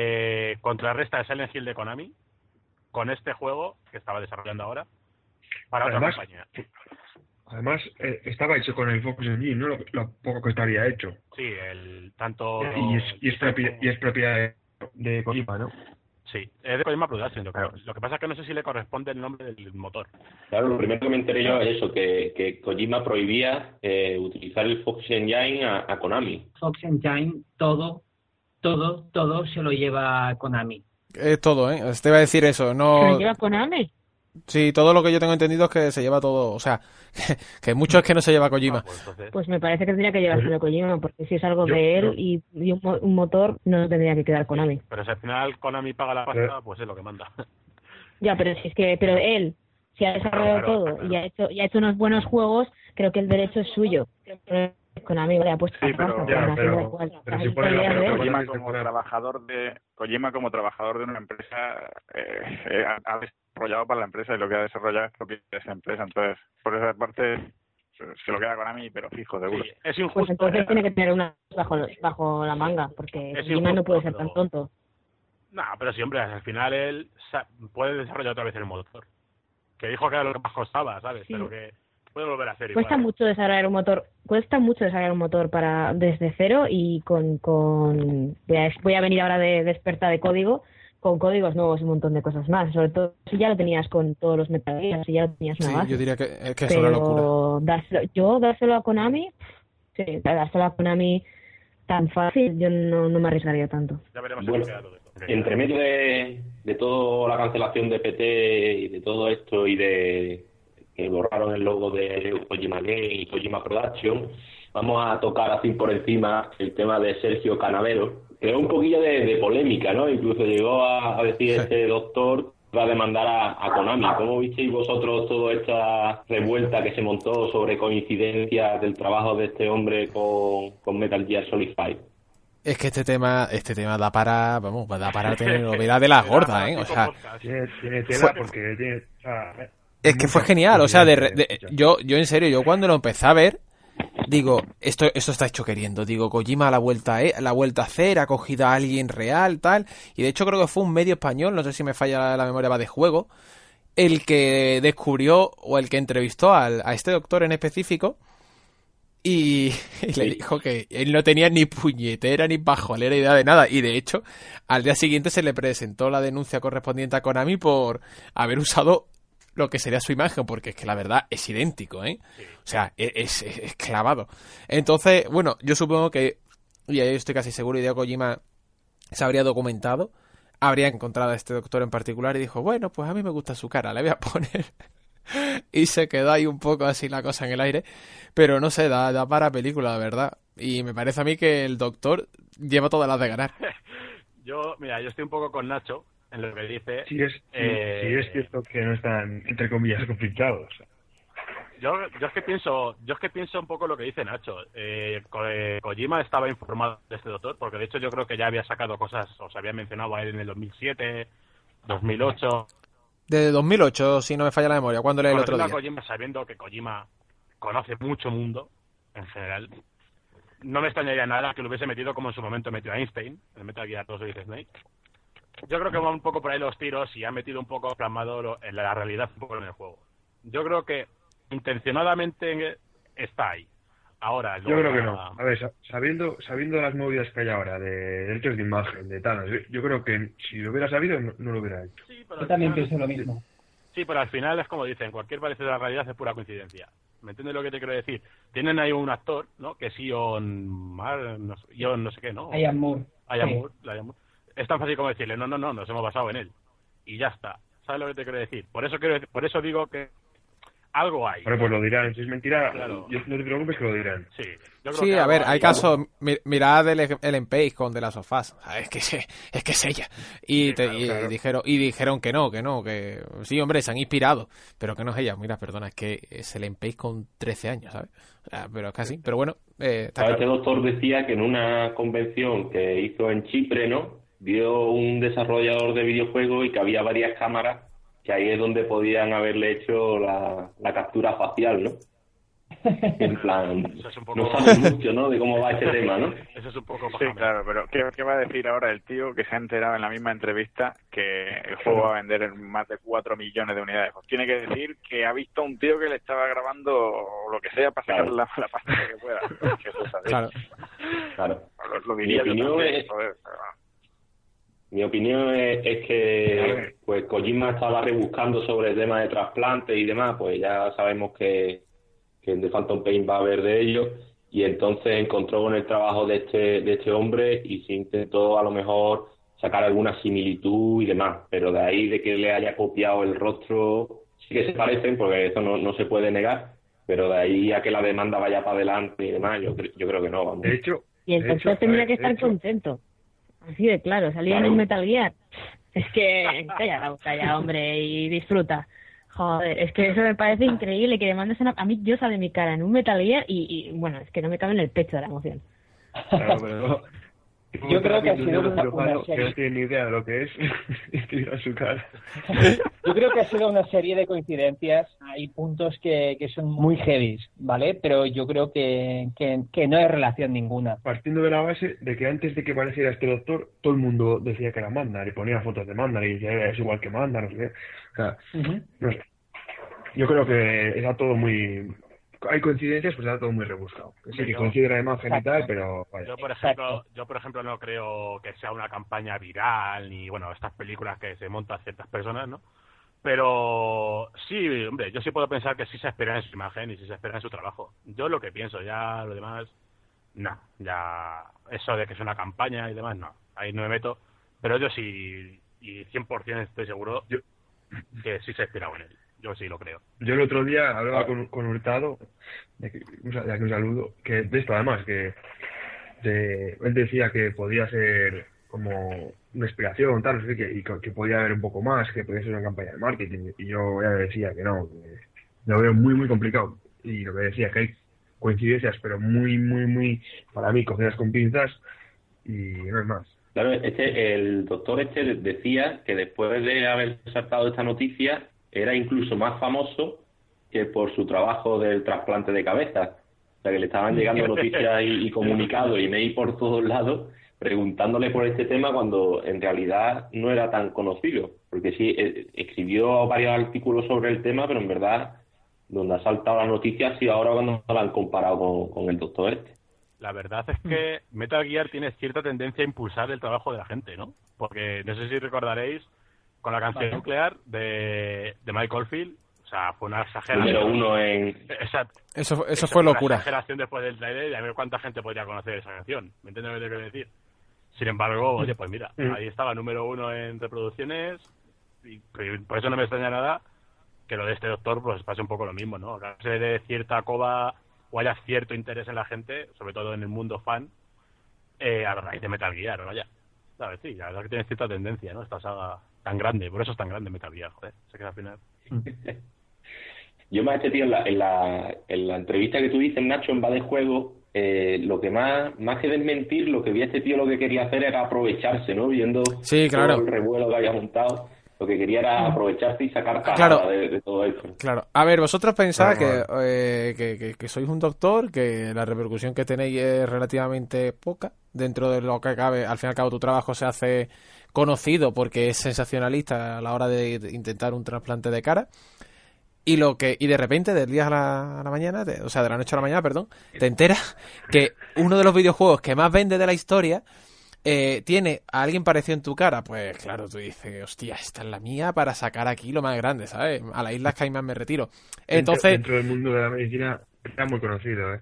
eh, contrarresta el Silent Hill de Konami con este juego que estaba desarrollando ahora para además, otra compañía. Además, eh, estaba hecho con el Focus Engine, ¿no? Lo, lo poco que estaría hecho. Sí, el tanto... Y es, y es, propiedad, y es propiedad de, de Kojima, ¿no? Sí, es de Kojima Production, yo creo. Lo que pasa es que no sé si le corresponde el nombre del motor. Claro, lo primero que me enteré yo es eso, que, que Kojima prohibía eh, utilizar el Fox Engine a, a Konami. Fox Engine, todo, todo, todo se lo lleva a Konami. Es todo, ¿eh? Te iba a decir eso, no... ¿Se lo lleva Konami? Sí, todo lo que yo tengo entendido es que se lleva todo, o sea, que, que mucho es que no se lleva Kojima. Ah, pues, entonces... pues me parece que tendría que llevárselo Kojima, porque si es algo Yo, de él yo... y, y un, un motor, no tendría que quedar Konami. Pero si al final Konami paga la pasta, pues es lo que manda. Ya, pero si es que, pero él, si ha desarrollado Claro, claro, todo claro. y ha hecho y ha hecho unos buenos juegos, creo que el derecho es suyo. Konami le ha puesto Sí, la pero- pasta, ya, pero pero- da igual. pero Las si pone la historias de pelota, él. Kojima Kojima como temporada. trabajador de Kojima como trabajador de una empresa eh, eh, ha ha desarrollado para la empresa y lo que ha desarrollado es lo que es esa empresa. Entonces, por esa parte eh, se lo queda Konami, pero fijo, seguro. Sí, es Pues injusto. entonces eh, tiene que tener una bajo bajo la manga, porque Es Kojima no injusto, puede ser tan pero- tonto. No, pero siempre, al final él sa- puede desarrollar otra vez el motor. Que dijo que era lo que más costaba, ¿sabes? Sí. Pero que puede volver a hacer Cuesta igual. mucho desarrollar un motor, cuesta mucho desarrollar un motor para desde cero y con con voy a, voy a venir ahora de, de experta de código, con códigos nuevos y un montón de cosas más, sobre todo si ya lo tenías con todos los Metal Gear, si ya lo tenías una Sí, base. yo diría que, es que eso es una locura. Pero dárselo, yo dárselo a Konami, sí, dárselo a Konami tan fácil, yo no, no me arriesgaría tanto. Ya veremos Bueno, si queda todo esto. Entre medio de, de toda la cancelación de P T y de todo esto y de que borraron el logo de Kojima Game y Kojima Production, vamos a tocar así por encima el tema de Sergio Canavero. Creó un poquillo de, de polémica, ¿no? Incluso llegó a, a decir este doctor va a demandar a, a Konami. ¿Cómo visteis vosotros toda esta revuelta que se montó sobre coincidencias del trabajo de este hombre con, con Metal Gear Solid cinco? Es que este tema, este tema da para, vamos, da para tener novela de las gordas, ¿eh? O sea, Tiene, tiene tela porque tiene... O sea, es que fue genial, o sea, de, re- de- yo, yo en serio, yo cuando lo empecé a ver, digo, esto, esto está hecho queriendo, digo, Kojima a la vuelta, eh, la vuelta a hacer, ha cogido a alguien real, tal, y de hecho creo que fue un medio español, no sé si me falla la, la memoria, va de juego, el que descubrió o el que entrevistó al, a este doctor en específico y, y le dijo que él no tenía ni puñetera ni pajolera idea de nada, y de hecho al día siguiente se le presentó la denuncia correspondiente a Konami por haber usado lo que sería su imagen, porque es que la verdad es idéntico, ¿eh? O sea, es, es, es clavado. Entonces, bueno, yo supongo que, y ahí estoy casi seguro, Hideo Kojima se habría documentado, habría encontrado a este doctor en particular y dijo, bueno, pues a mí me gusta su cara, le voy a poner. Y se quedó ahí un poco así la cosa en el aire, pero no sé, da, da para película, la verdad. Y me parece a mí que el doctor lleva todas las de ganar. Yo, mira, yo estoy un poco con Nacho en lo que dice. Sí es, eh, sí es cierto que no están, entre comillas, conflictados. Yo, yo es que pienso, yo es que pienso un poco lo que dice Nacho. Eh, Ko- eh, Kojima estaba informado de este doctor, porque de hecho yo creo que ya había sacado cosas, o se había mencionado a él en el dos mil siete, dos mil ocho. De dos mil ocho, si no me falla la memoria, cuando leí el otro Conociendo a día. Kojima, sabiendo que Kojima conoce mucho mundo en general, no me extrañaría nada que lo hubiese metido como en su momento metió a Einstein, en Metal Gear dos Solid Snake. Yo creo que van un poco por ahí los tiros y ha metido un poco plasmado lo- en la realidad un poco en el juego. Yo creo que intencionadamente está ahí. Ahora, Yo creo que no. A ver, sa- sabiendo sabiendo las movidas que hay ahora de derechos de imagen, de tal, yo, yo creo que si lo hubiera sabido no, no lo hubiera hecho. Sí, pero Yo al también final- pienso lo mismo. Sí, pero al final es como dicen, cualquier parecido a la realidad es pura coincidencia. ¿Me entiendes lo que te quiero decir? Tienen ahí un actor, ¿no? Que es Ion Mar, no, sé- Ion no sé qué, ¿no? Ian Moore. Ian Sí. Moore, Ian Moore. Es tan fácil como decirle, no, no, no, nos hemos basado en él. Y ya está. ¿Sabes lo que te quiero decir? Por eso quiero, por eso digo que algo hay. Bueno, pues lo dirán. Si es mentira, Claro. yo, no te preocupes que lo dirán. Sí, yo creo Sí, que a algo ver, hay claro. casos. mi- Mirad el, el Empage con The Last of Us. O sea, es que se- es que es ella. Y, Sí, te- claro, y claro. dijeron y dijeron que no, que no, que sí, hombre, se han inspirado, pero que no es ella. Mira, perdona, es que es el Empage con trece años, ¿sabes? O sea, pero es casi. Pero bueno, eh, está ¿Sabes? Este claro. doctor decía que en una convención que hizo en Chipre, ¿no? Vio un desarrollador de videojuegos y que había varias cámaras, que ahí es donde podían haberle hecho la, la captura facial, ¿no? En plan, Eso es un poco- no saben mucho, ¿no? De cómo va este tema, ¿no? Eso es un poco Sí, paja, claro, pero ¿qué, ¿qué va a decir ahora el tío que se ha enterado en la misma entrevista que el juego va a vender en más de cuatro millones de unidades? Pues tiene que decir que ha visto a un tío que le estaba grabando o lo que sea para sacar Claro. la, la pasta que pueda. Que eso es así. Claro. Claro. Lo, lo diría Mi yo opinión también, es- joder, pero bueno. Mi opinión es, es que pues Kojima estaba rebuscando sobre el tema de trasplantes y demás, pues ya sabemos que, que en The Phantom Pain va a haber de ello, y entonces encontró con el trabajo de este, de este hombre y se intentó a lo mejor sacar alguna similitud y demás, pero de ahí de que le haya copiado el rostro, sí que se parecen, porque eso no, no se puede negar, pero de ahí a que la demanda vaya para adelante y demás, yo, cre- yo creo que no, vamos. De hecho, Y el de doctor hecho, tendría a que ver, de estar hecho, contento. Así de claro, salía en Claro. un Metal Gear. Es que, calla, calla, hombre, y disfruta. Joder, es que eso me parece increíble, que le mandes una... A mí, yo sale mi cara en un Metal Gear y, y, bueno, es que no me cabe en el pecho de la emoción. Claro, pero... Yo creo que ha Un sido una- cirujano una serie- que no tiene ni idea de lo que es escribir su cara. Yo creo que ha sido una serie de coincidencias. Hay puntos que, que son muy heavy, ¿vale? Pero yo creo que, que, que no hay relación ninguna. Partiendo de la base de que antes de que apareciera este doctor, todo el mundo decía que era Mandar y ponía fotos de Mandar y decía es igual que Mandar, no sé qué. O sea, no sé. Yo creo que está todo muy... Hay coincidencias, pues está todo muy rebuscado. Que sí, que Yo- coincide la imagen y tal, pero vaya. Yo por ejemplo, yo por ejemplo no creo que sea una campaña viral ni bueno estas películas que se montan ciertas personas, ¿no? Pero sí, hombre, yo sí puedo pensar que sí se espera en su imagen y sí se espera en su trabajo. Yo lo que pienso, ya lo demás, no, ya eso de que es una campaña y demás, no, ahí no me meto. Pero yo sí, y cien por ciento estoy seguro Yo- que sí se ha inspirado en él. Yo sí lo creo. Yo el otro día hablaba con, con Hurtado, de aquí, un sa- de aquí un saludo, que de esto además, que de, él decía que podía ser como una inspiración, tal, no sé qué, y que, que podía haber un poco más, que podía ser una campaña de marketing, y yo ya le decía que no, que lo veo muy, muy complicado. Y lo que decía, que hay coincidencias, pero muy, muy, muy, para mí, cogidas con pinzas, y no es más. Claro, este, el doctor este decía que después de haber saltado esta noticia era incluso más famoso que por su trabajo del trasplante de cabeza. O sea, que le estaban llegando noticias y, y comunicados y mail por todos lados preguntándole por este tema cuando en realidad no era tan conocido. Porque sí, eh, escribió varios artículos sobre el tema, pero en verdad donde ha saltado la noticia ha sido ahora cuando la han comparado con, con el doctor este. La verdad es que Metal Gear tiene cierta tendencia a impulsar el trabajo de la gente, ¿no? Porque no sé si recordaréis con la canción Vale. nuclear de, de Michael Field, o sea, fue una exageración. Número uno en... Exacto. Eso, eso Eso fue una locura. exageración después del trailer y a ver cuánta gente podría conocer esa canción. ¿Me entiendes lo que quiero decir? Sin embargo, oye, pues mira, Mm. ahí estaba número uno en reproducciones y por eso no me extraña nada que lo de este doctor pues pase un poco lo mismo, ¿no? Que se dé cierta coba o haya cierto interés en la gente, sobre todo en el mundo fan, eh, a raíz de Metal Gear, ¿no? Ya, ¿sabes? Sí, la verdad que tiene cierta tendencia, ¿no? Esta saga tan grande, por eso es tan grande Metal Gear, joder. Sé que al final... Yo más este tío en la, en la, en la entrevista que tú dices, Nacho, en Va de Juego, eh, lo que más, más que desmentir, lo que vi a este tío lo que quería hacer era aprovecharse, ¿no? Viendo Sí, claro. todo el revuelo que había montado, lo que quería era aprovecharse y sacar tajada Claro. de, de todo esto. Claro. A ver, vosotros pensáis Claro, que, eh, que, que, que sois un doctor, que la repercusión que tenéis es relativamente poca dentro de lo que cabe. Al fin y al cabo, tu trabajo se hace conocido porque es sensacionalista a la hora de de intentar un trasplante de cara. Y lo que y de repente, del día a la, a la mañana, de- o sea, de la noche a la mañana, perdón, te enteras que uno de los videojuegos que más vende de la historia eh, tiene a alguien parecido en tu cara. Pues claro, tú dices, hostia, esta es la mía para sacar aquí lo más grande, ¿sabes? A las Islas Caimán me retiro. Dentro- Entonces, Dentro del mundo de la medicina está muy conocido, ¿eh?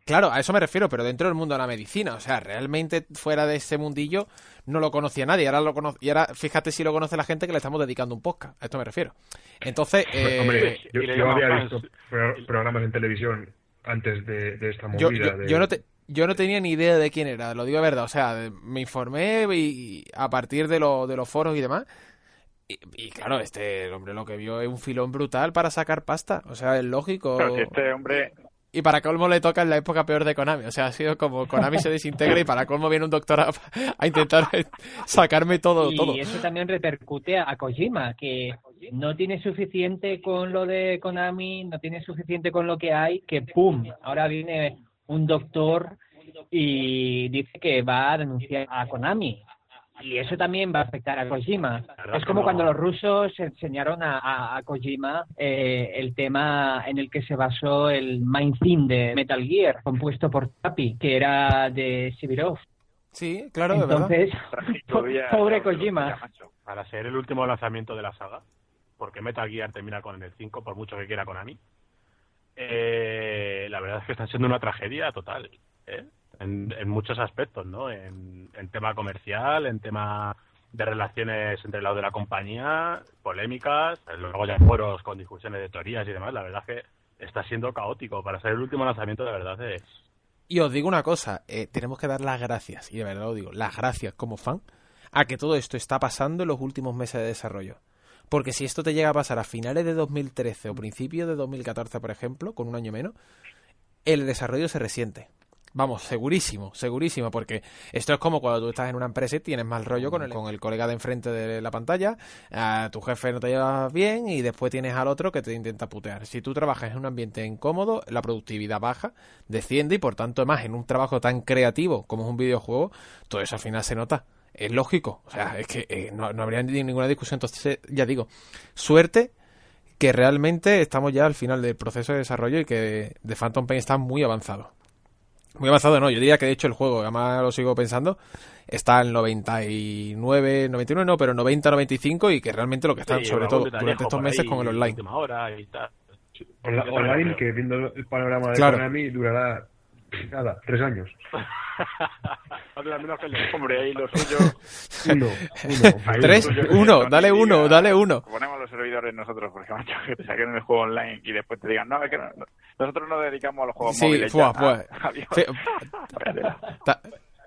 Claro, a eso me refiero, pero dentro del mundo de la medicina. O sea, realmente fuera de ese mundillo no lo conocía nadie. Ahora lo cono- y ahora fíjate si lo conoce la gente que le estamos dedicando un podcast. A esto me refiero. Entonces, eh, Hombre, yo, y le yo llaman había fans. visto pro- programas en televisión antes de, de esta yo, movida. yo, de... yo no te, yo no tenía ni idea de quién era, lo digo de verdad. O sea, me informé y, y a partir de, lo, de los foros y demás. Y, y claro, este hombre lo que vio es un filón brutal para sacar pasta. O sea, es lógico. Claro, si este hombre... Y para colmo le toca en la época peor de Konami. O sea, ha sido como Konami se desintegra y para colmo viene un doctor a, a intentar sacarme todo, y todo. eso también repercute a Kojima, que no tiene suficiente con lo de Konami, no tiene suficiente con lo que hay, que ¡pum! Ahora viene un doctor y dice que va a denunciar a Konami. Y eso también va a afectar a Kojima. Es como cuando los rusos enseñaron a, a, a Kojima eh, el tema en el que se basó el main theme de Metal Gear, compuesto por Tapi, que era de Sibirov. Sí, claro, Entonces, de verdad. Pobre Kojima. Para ser el último lanzamiento de la saga, porque Metal Gear termina con el cinco, por mucho que quiera Konami, eh, la verdad es que está siendo una tragedia total, ¿eh? En, en muchos aspectos, ¿no? En, en tema comercial, en tema de relaciones entre el lado de la compañía, polémicas, luego ya foros con discusiones de teorías y demás. La verdad es que está siendo caótico. Para ser el último lanzamiento, de verdad es... Y os digo una cosa, eh, tenemos que dar las gracias, y de verdad lo digo, las gracias como fan, a que todo esto está pasando en los últimos meses de desarrollo. Porque si esto te llega a pasar a finales de dos mil trece o principios de dos mil catorce, por ejemplo, con un año menos, el desarrollo se resiente. Vamos, segurísimo, segurísimo, porque esto es como cuando tú estás en una empresa y tienes mal rollo con el, con el colega de enfrente de la pantalla, a tu jefe no te llevas bien y después tienes al otro que te intenta putear. Si tú trabajas en un ambiente incómodo, la productividad baja, desciende y por tanto, además, en un trabajo tan creativo como es un videojuego, todo eso al final se nota. Es lógico, o sea, es que eh, no, no habría ninguna discusión. Entonces, ya digo, suerte que realmente estamos ya al final del proceso de desarrollo y que The Phantom Pain está muy avanzado. Muy avanzado, no, yo diría que de hecho el juego, además lo sigo pensando, está en noventa y nueve, noventa y nueve no, pero noventa, noventa y cinco y que realmente lo que están, Sí, sobre todo durante estos meses ahí, con el online. Última hora y tal. Onla- online, que viendo el panorama de Claro. Konami durará, nada, tres años. Hombre, ahí lo suyo... Uno, uno. Ahí Tres, lo suyo es uno, que dale Sony uno, diga, dale uno. Ponemos los servidores nosotros, porque macho, que te saquen el juego online y después te digan, no, es que no, no, nosotros nos dedicamos a los juegos Sí, móviles. fua, ya. fua. Ah, adiós. Sí. Vaya tela. Ta-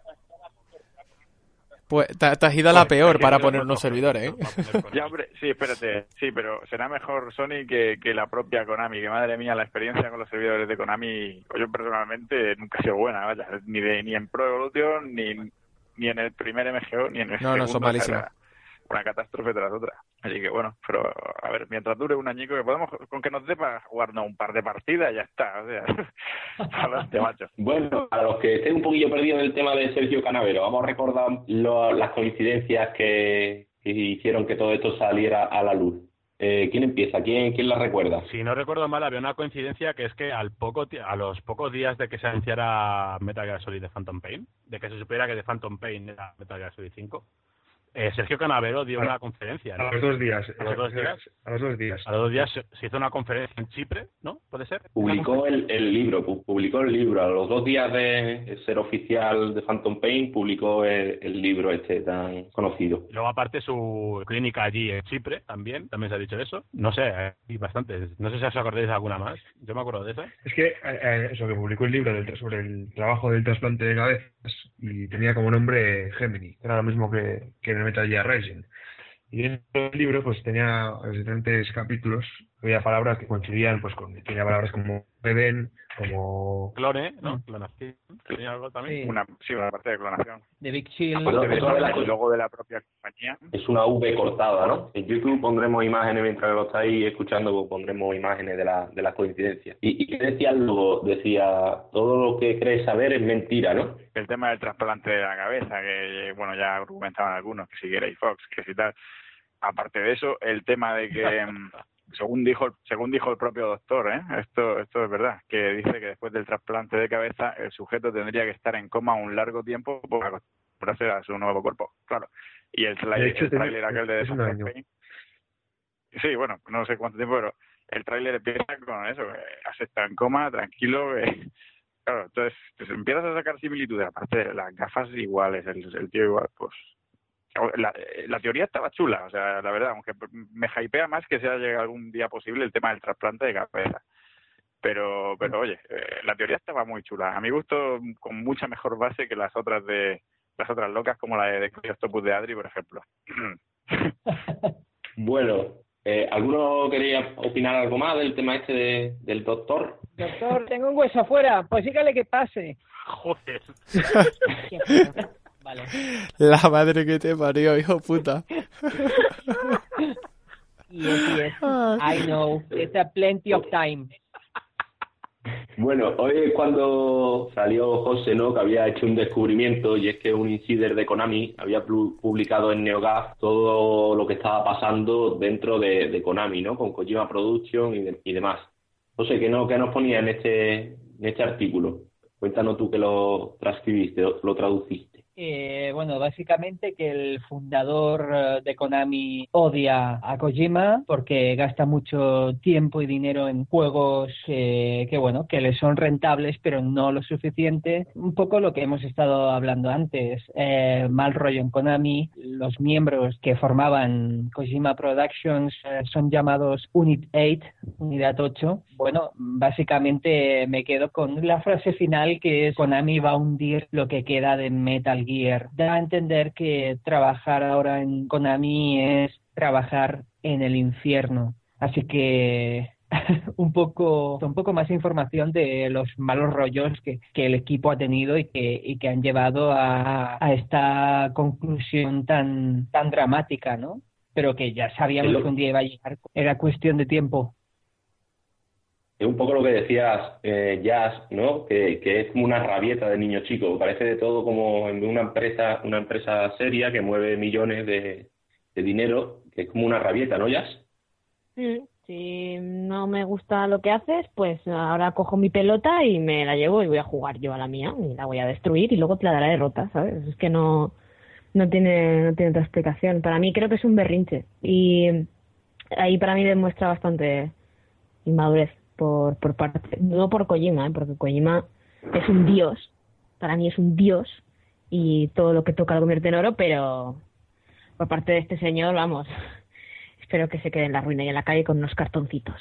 Pues te, te has ido a la peor para poner unos servidores, ¿eh? Ya, hombre, sí, espérate, sí, pero será mejor Sony que, que la propia Konami, que madre mía, la experiencia con los servidores de Konami, yo personalmente nunca he sido buena, vaya, ni de ni en Pro Evolution, ni, ni en el primer M G O, ni en el No, no, segundo, son o sea, malísimas. era una catástrofe tras otra. Así que bueno, pero a ver, mientras dure un añico, que podemos, con que nos dé para jugarnos un par de partidas, ya está, o sea, adelante, macho. Bueno, a los que estén un poquillo perdidos en el tema de Sergio Canavero, vamos a recordar lo- las coincidencias que, que hicieron que todo esto saliera a la luz. Eh, ¿Quién empieza? ¿Quién, quién la recuerda? Si no recuerdo mal, había una coincidencia que es que al poco ti- a los pocos días de que se anunciara Metal Gear Solid de Phantom Pain, de que se supiera que de Phantom Pain era Metal Gear Solid cinco, eh, Sergio Canavero dio A- una conferencia, ¿no? A los dos días. ¿A los dos días? A los dos días. A los dos días se se hizo una conferencia en Chipre, ¿no? ¿Puede ser? Publicó el, el libro, pu- publicó el libro. A los dos días de ser oficial de Phantom Pain, publicó el, el libro este tan conocido. Luego, aparte, su clínica allí en Chipre también, también se ha dicho eso. No sé, hay bastantes. No sé si os acordáis de alguna más. Yo me acuerdo de esa. Es que eh, eh, eso, que publicó el libro del, sobre el trabajo del trasplante de cabezas y tenía como nombre Gemini, que era lo mismo que, que en el Metal Gear Rising. Y dentro del libro pues tenía diferentes capítulos, había palabras que coincidían, pues con tenía palabras como Eden, como... Clone, ¿no? Clonación. ¿Tenía algo también? Sí. Una, sí, una parte de clonación. De Big Shield. Aparte de eso de la- eso, el logo de la propia compañía. Es una V cortada, ¿no? En YouTube pondremos imágenes, mientras lo estáis escuchando, pues pondremos imágenes de, la, de las coincidencias. ¿Y, y qué decía el logo? Decía, todo lo que crees saber es mentira, ¿no? El tema del trasplante de la cabeza, que bueno, ya argumentaban algunos, que si Gray Fox, que si tal. Aparte de eso, el tema de que, mm, según dijo según dijo el propio doctor, ¿eh? esto esto es verdad, que dice que después del trasplante de cabeza el sujeto tendría que estar en coma un largo tiempo para acostumbrarse a su nuevo cuerpo, claro. Y el De trailer, hecho, el tráiler aquel de es un Phantom año. Pain, sí, bueno, no sé cuánto tiempo, pero el tráiler empieza con eso, que has estado en coma, tranquilo, que claro, entonces pues, empiezas a sacar similitudes, aparte las gafas iguales, el, el tío igual, pues la, la teoría estaba chula, o sea, la verdad, aunque me hypea más que sea llegue algún día posible el tema del trasplante de cabeza. Pero, pero oye, eh, la teoría estaba muy chula. A mi gusto, con mucha mejor base que las otras de las otras locas, como la de Octopus de Adri, por ejemplo. Bueno, eh, ¿alguno quería opinar algo más del tema este de, del doctor? Doctor, tengo un hueso afuera, pues dígale que pase. Joder. Vale. La madre que te parió, hijo puta. Yes, yes. I know. There's a plenty of time. Bueno, hoy es cuando salió José, ¿no?, que había hecho un descubrimiento, y es que un insider de Konami había publicado en NeoGAF todo lo que estaba pasando dentro de, de Konami, ¿no?, con Kojima Production y, de, y demás. José, ¿qué, no, ¿qué nos ponía en este, en este artículo? Cuéntanos tú que lo transcribiste, lo, lo traduciste. Eh, bueno, básicamente que el fundador de Konami odia a Kojima porque gasta mucho tiempo y dinero en juegos eh, que, bueno, que le son rentables, pero no lo suficiente. Un poco lo que hemos estado hablando antes. Eh, mal rollo en Konami. Los miembros que formaban Kojima Productions eh, son llamados Unit ocho, Unidad ocho. Bueno, básicamente me quedo con la frase final, que es: Konami va a hundir lo que queda de Metal Gear. Da a entender que trabajar ahora en Konami es trabajar en el infierno. Así que un poco un poco más información de los malos rollos que, que el equipo ha tenido y que, y que han llevado a, a esta conclusión tan, tan dramática, ¿no? Pero que ya sabíamos que un día iba a llegar. Era cuestión de tiempo. Es un poco lo que decías, eh, Jazz, ¿no? Que, que es como una rabieta de niño chico. Parece de todo como en una empresa una empresa seria que mueve millones de, de dinero, que es como una rabieta, ¿no, Jazz? Mm, si no me gusta lo que haces, pues ahora cojo mi pelota y me la llevo y voy a jugar yo a la mía y la voy a destruir y luego te la daré derrota, ¿sabes? Es que no, no tiene, no tiene otra explicación. Para mí creo que es un berrinche y ahí para mí demuestra bastante inmadurez. Por, por parte, no por Kojima, ¿eh? Porque Kojima es un dios, para mí es un dios y todo lo que toca lo convierte en oro, pero por parte de este señor, vamos, espero que se quede en la ruina y en la calle con unos cartoncitos.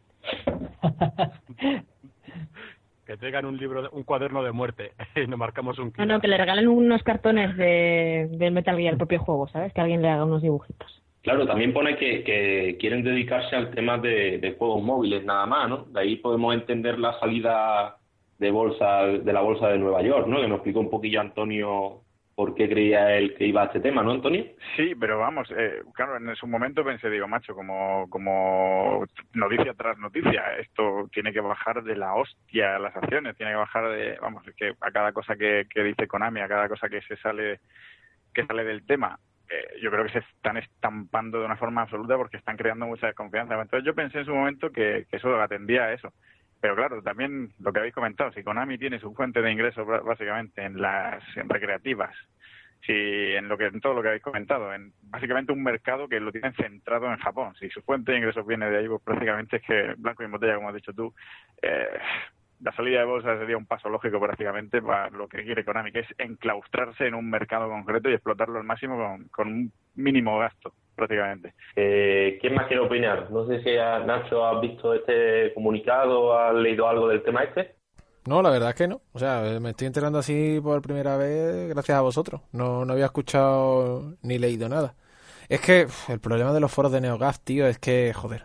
Que tengan un libro, un cuaderno de muerte y nos marcamos un kilo. No, no, que le regalen unos cartones de, de Metal Gear, el propio juego, ¿sabes? Que alguien le haga unos dibujitos. Claro, también pone que, que quieren dedicarse al tema de, de juegos móviles nada más, ¿no? De ahí podemos entender la salida de bolsa de la bolsa de Nueva York, ¿no? Que nos explicó un poquillo Antonio por qué creía él que iba a este tema, ¿no, Antonio? Sí, pero vamos, eh, claro, en su momento pensé, digo, macho, como, como noticia tras noticia, esto tiene que bajar de la hostia las acciones, tiene que bajar de, vamos, que a cada cosa que, que dice Konami, a cada cosa que se sale, que sale del tema, yo creo que se están estampando de una forma absoluta porque están creando mucha desconfianza. Entonces yo pensé en su momento que, que eso atendía a eso. Pero claro, también lo que habéis comentado, si Konami tiene su fuente de ingresos básicamente en las en recreativas, si en lo que en todo lo que habéis comentado, en básicamente un mercado que lo tienen centrado en Japón, si su fuente de ingresos viene de ahí, pues prácticamente es que blanco y en botella, como has dicho tú, eh, la salida de bolsa sería un paso lógico prácticamente para lo que quiere Konami, que es enclaustrarse en un mercado concreto y explotarlo al máximo con, con un mínimo gasto, prácticamente. Eh, ¿Quién más quiere opinar? No sé si a Nacho has visto este comunicado, has leído algo del tema este. No, la verdad es que no. O sea, me estoy enterando así por primera vez gracias a vosotros. No, no había escuchado ni leído nada. Es que uf, el problema de los foros de NeoGAF, tío, es que, joder,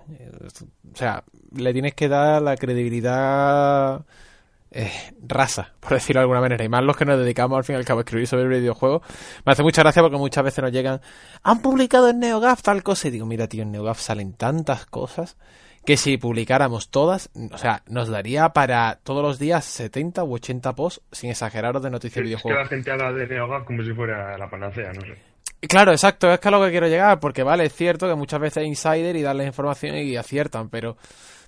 o sea, le tienes que dar la credibilidad eh, rasa, por decirlo de alguna manera, y más los que nos dedicamos al fin y al cabo a escribir sobre videojuegos. Me hace mucha gracia porque muchas veces nos llegan, han publicado en NeoGAF tal cosa, y digo, mira, tío, en NeoGAF salen tantas cosas que si publicáramos todas, o sea, nos daría para todos los días setenta u ochenta posts, sin exageraros, de noticias de videojuegos. Es que la gente habla de NeoGAF como si fuera la panacea, no sé. Claro, exacto, es que a lo que quiero llegar, porque vale, es cierto que muchas veces hay insider y darles información y aciertan, pero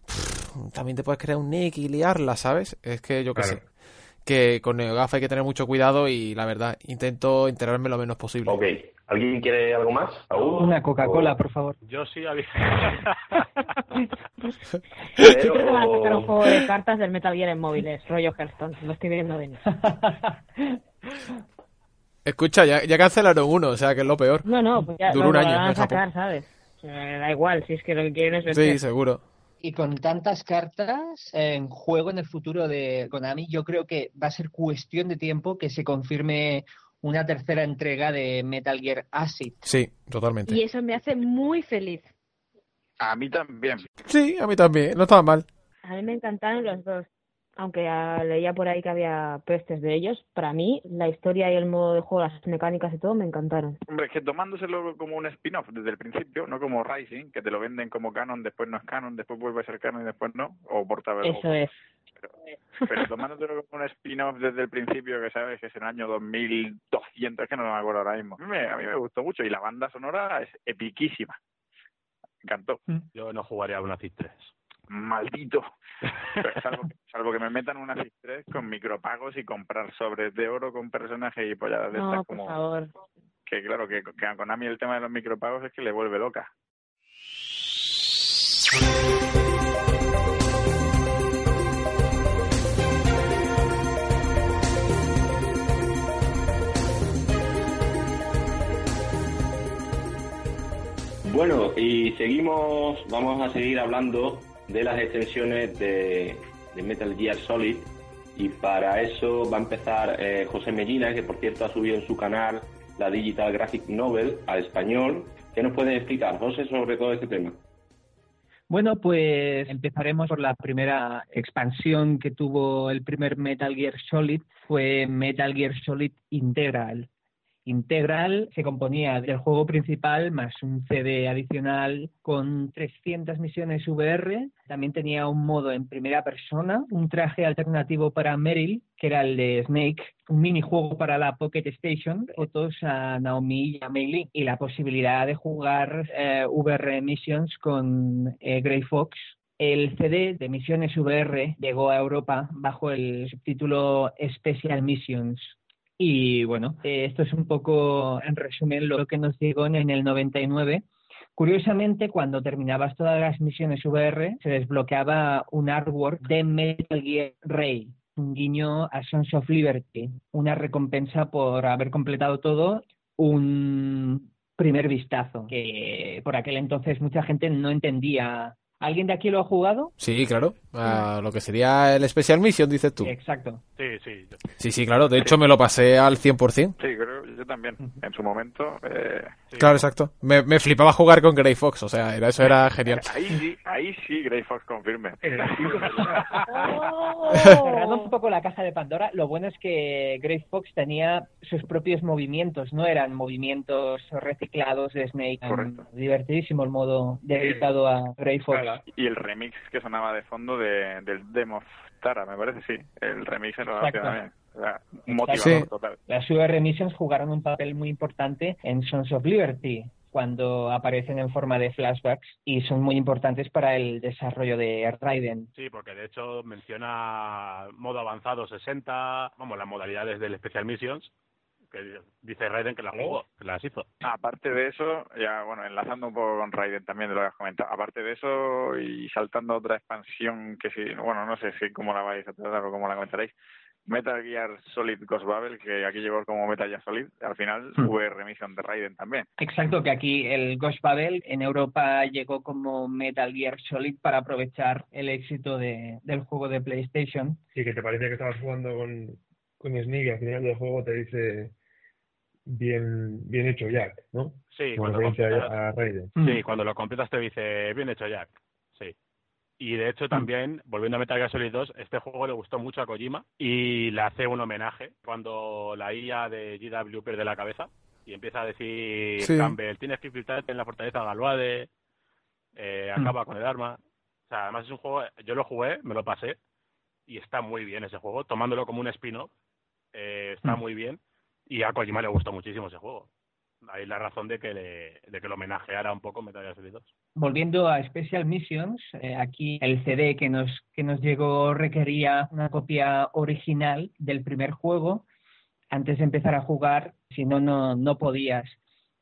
pff, también te puedes crear un nick y liarla, ¿sabes? Es que yo qué Claro. sé, que con NeoGAF hay que tener mucho cuidado y la verdad, intento enterarme lo menos posible. Ok, ¿alguien quiere algo más? ¿Aún? Una Coca-Cola, por favor. Yo sí había Yo creo que van a sacar un juego de cartas del Metal Gear en móviles, rollo Hearthstone, lo estoy viendo venir. Escucha, ya, ya cancelaron uno, o sea que es lo peor. No, no, pues ya Duró lo un año van a en Japón. sacar, ¿sabes? O sea, da igual, si es que lo que quieren es vender. Sí, seguro. Y con tantas cartas en juego en el futuro de Konami, yo creo que va a ser cuestión de tiempo que se confirme una tercera entrega de Metal Gear Acid. Sí, totalmente. Y eso me hace muy feliz. A mí también. Sí, a mí también, no estaba mal. A mí me encantaron los dos. Aunque ah, leía por ahí que había pestes de ellos, para mí la historia y el modo de juego, las mecánicas y todo me encantaron. Hombre, es que tomándoselo como un spin-off desde el principio, no como Rising, que te lo venden como canon, después no es canon, después vuelve a ser canon y después no, o portavoz. Eso es. Pero, pero tomándoselo como un spin-off desde el principio, que sabes que es en el año dos mil doscientos, es que no me acuerdo ahora mismo. A mí, me, a mí me gustó mucho y la banda sonora es epiquísima. Me encantó. Yo no jugaría a una C I S tres. Maldito. Pero salvo, salvo que me metan una C I S tres con micropagos y comprar sobres de oro con personajes y polladas de No, estas por como... favor. Que claro, que, que a Konami el tema de los micropagos es que le vuelve loca. Bueno, y seguimos, vamos a seguir hablando de las extensiones de, de Metal Gear Solid, y para eso va a empezar eh, José Mellina, que por cierto ha subido en su canal la Digital Graphic Novel al español. ¿Qué nos puedes explicar, José, sobre todo este tema? Bueno, pues empezaremos por la primera expansión que tuvo el primer Metal Gear Solid, fue Metal Gear Solid Integral. Integral se componía del juego principal más un C D adicional con trescientas misiones V R. También tenía un modo en primera persona, un traje alternativo para Meryl, que era el de Snake, un minijuego para la Pocket Station, fotos a Naomi y a Mei Ling, y la posibilidad de jugar eh, V R Missions con eh, Grey Fox. El C D de Misiones V R llegó a Europa bajo el subtítulo Special Missions. Y bueno, eh, esto es un poco, en resumen, lo que nos llegó en el noventa y nueve. Curiosamente, cuando terminabas todas las misiones V R, se desbloqueaba un artwork de Metal Gear Ray, un guiño a Sons of Liberty, una recompensa por haber completado todo, un primer vistazo, que por aquel entonces mucha gente no entendía. ¿Alguien de aquí lo ha jugado? Sí, claro. A lo que sería el Special Mission, dices tú. Exacto. Sí, sí. Yo... Sí, sí, claro. De hecho, me lo pasé al cien por ciento. Sí, creo, yo también. En su momento. Eh... Claro, exacto. Me, me flipaba jugar con Grey Fox, o sea, era, eso era genial. Ahí sí, ahí sí, Grey Fox confirme. Cerrando un poco la caja de Pandora, lo bueno es que Grey Fox tenía sus propios movimientos, no eran movimientos reciclados de Snake. Correcto. Divertidísimo el modo dedicado a Grey Fox. Y el remix que sonaba de fondo de, del Demo of Tara, me parece, sí. El remix se lo hacía también. O sea, un motivador Sí. total. Las V R Missions jugaron un papel muy importante en Sons of Liberty, cuando aparecen en forma de flashbacks, y son muy importantes para el desarrollo de Raiden. Sí, porque de hecho menciona modo avanzado sesenta, vamos, las modalidades del Special Missions, que dice Raiden que las jugó, que las hizo. Aparte de eso, ya bueno, enlazando un poco con Raiden también de lo que has comentado, aparte de eso y saltando a otra expansión que sí, bueno, no sé si cómo la vais a tratar o cómo la comentaréis, Metal Gear Solid Ghost Babel, que aquí llegó como Metal Gear Solid, al final Hmm. V R Mission de Raiden también. Exacto, que aquí el Ghost Babel en Europa llegó como Metal Gear Solid para aprovechar el éxito de, del juego de PlayStation. Sí, que te parece que estabas jugando con, con Snake y al final del juego te dice bien bien hecho Jack, ¿no? Sí, Como cuando referencia completas, a Raiden. sí, cuando lo completas te dice, bien hecho Jack. Sí. Y de hecho también, volviendo a Metal Gear Solid dos, este juego le gustó mucho a Kojima y le hace un homenaje cuando la I A de G W pierde la cabeza y empieza a decir, Sí. Campbell, tienes que infiltrarte en la fortaleza Galvade, eh, acaba con el arma. O sea, además es un juego, yo lo jugué, me lo pasé y está muy bien ese juego, tomándolo como un spin-off, eh, está Mm. muy bien y a Kojima le gustó muchísimo ese juego. Ahí la razón de que le, de que lo homenajeara un poco Metal Gear Solid dos. Volviendo a Special Missions, eh, aquí el C D que nos, que nos llegó requería una copia original del primer juego antes de empezar a jugar, si no, no, no podías.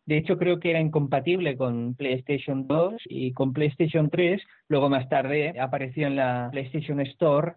De hecho, creo que era incompatible con PlayStation dos y con PlayStation tres. Luego, más tarde, apareció en la PlayStation Store.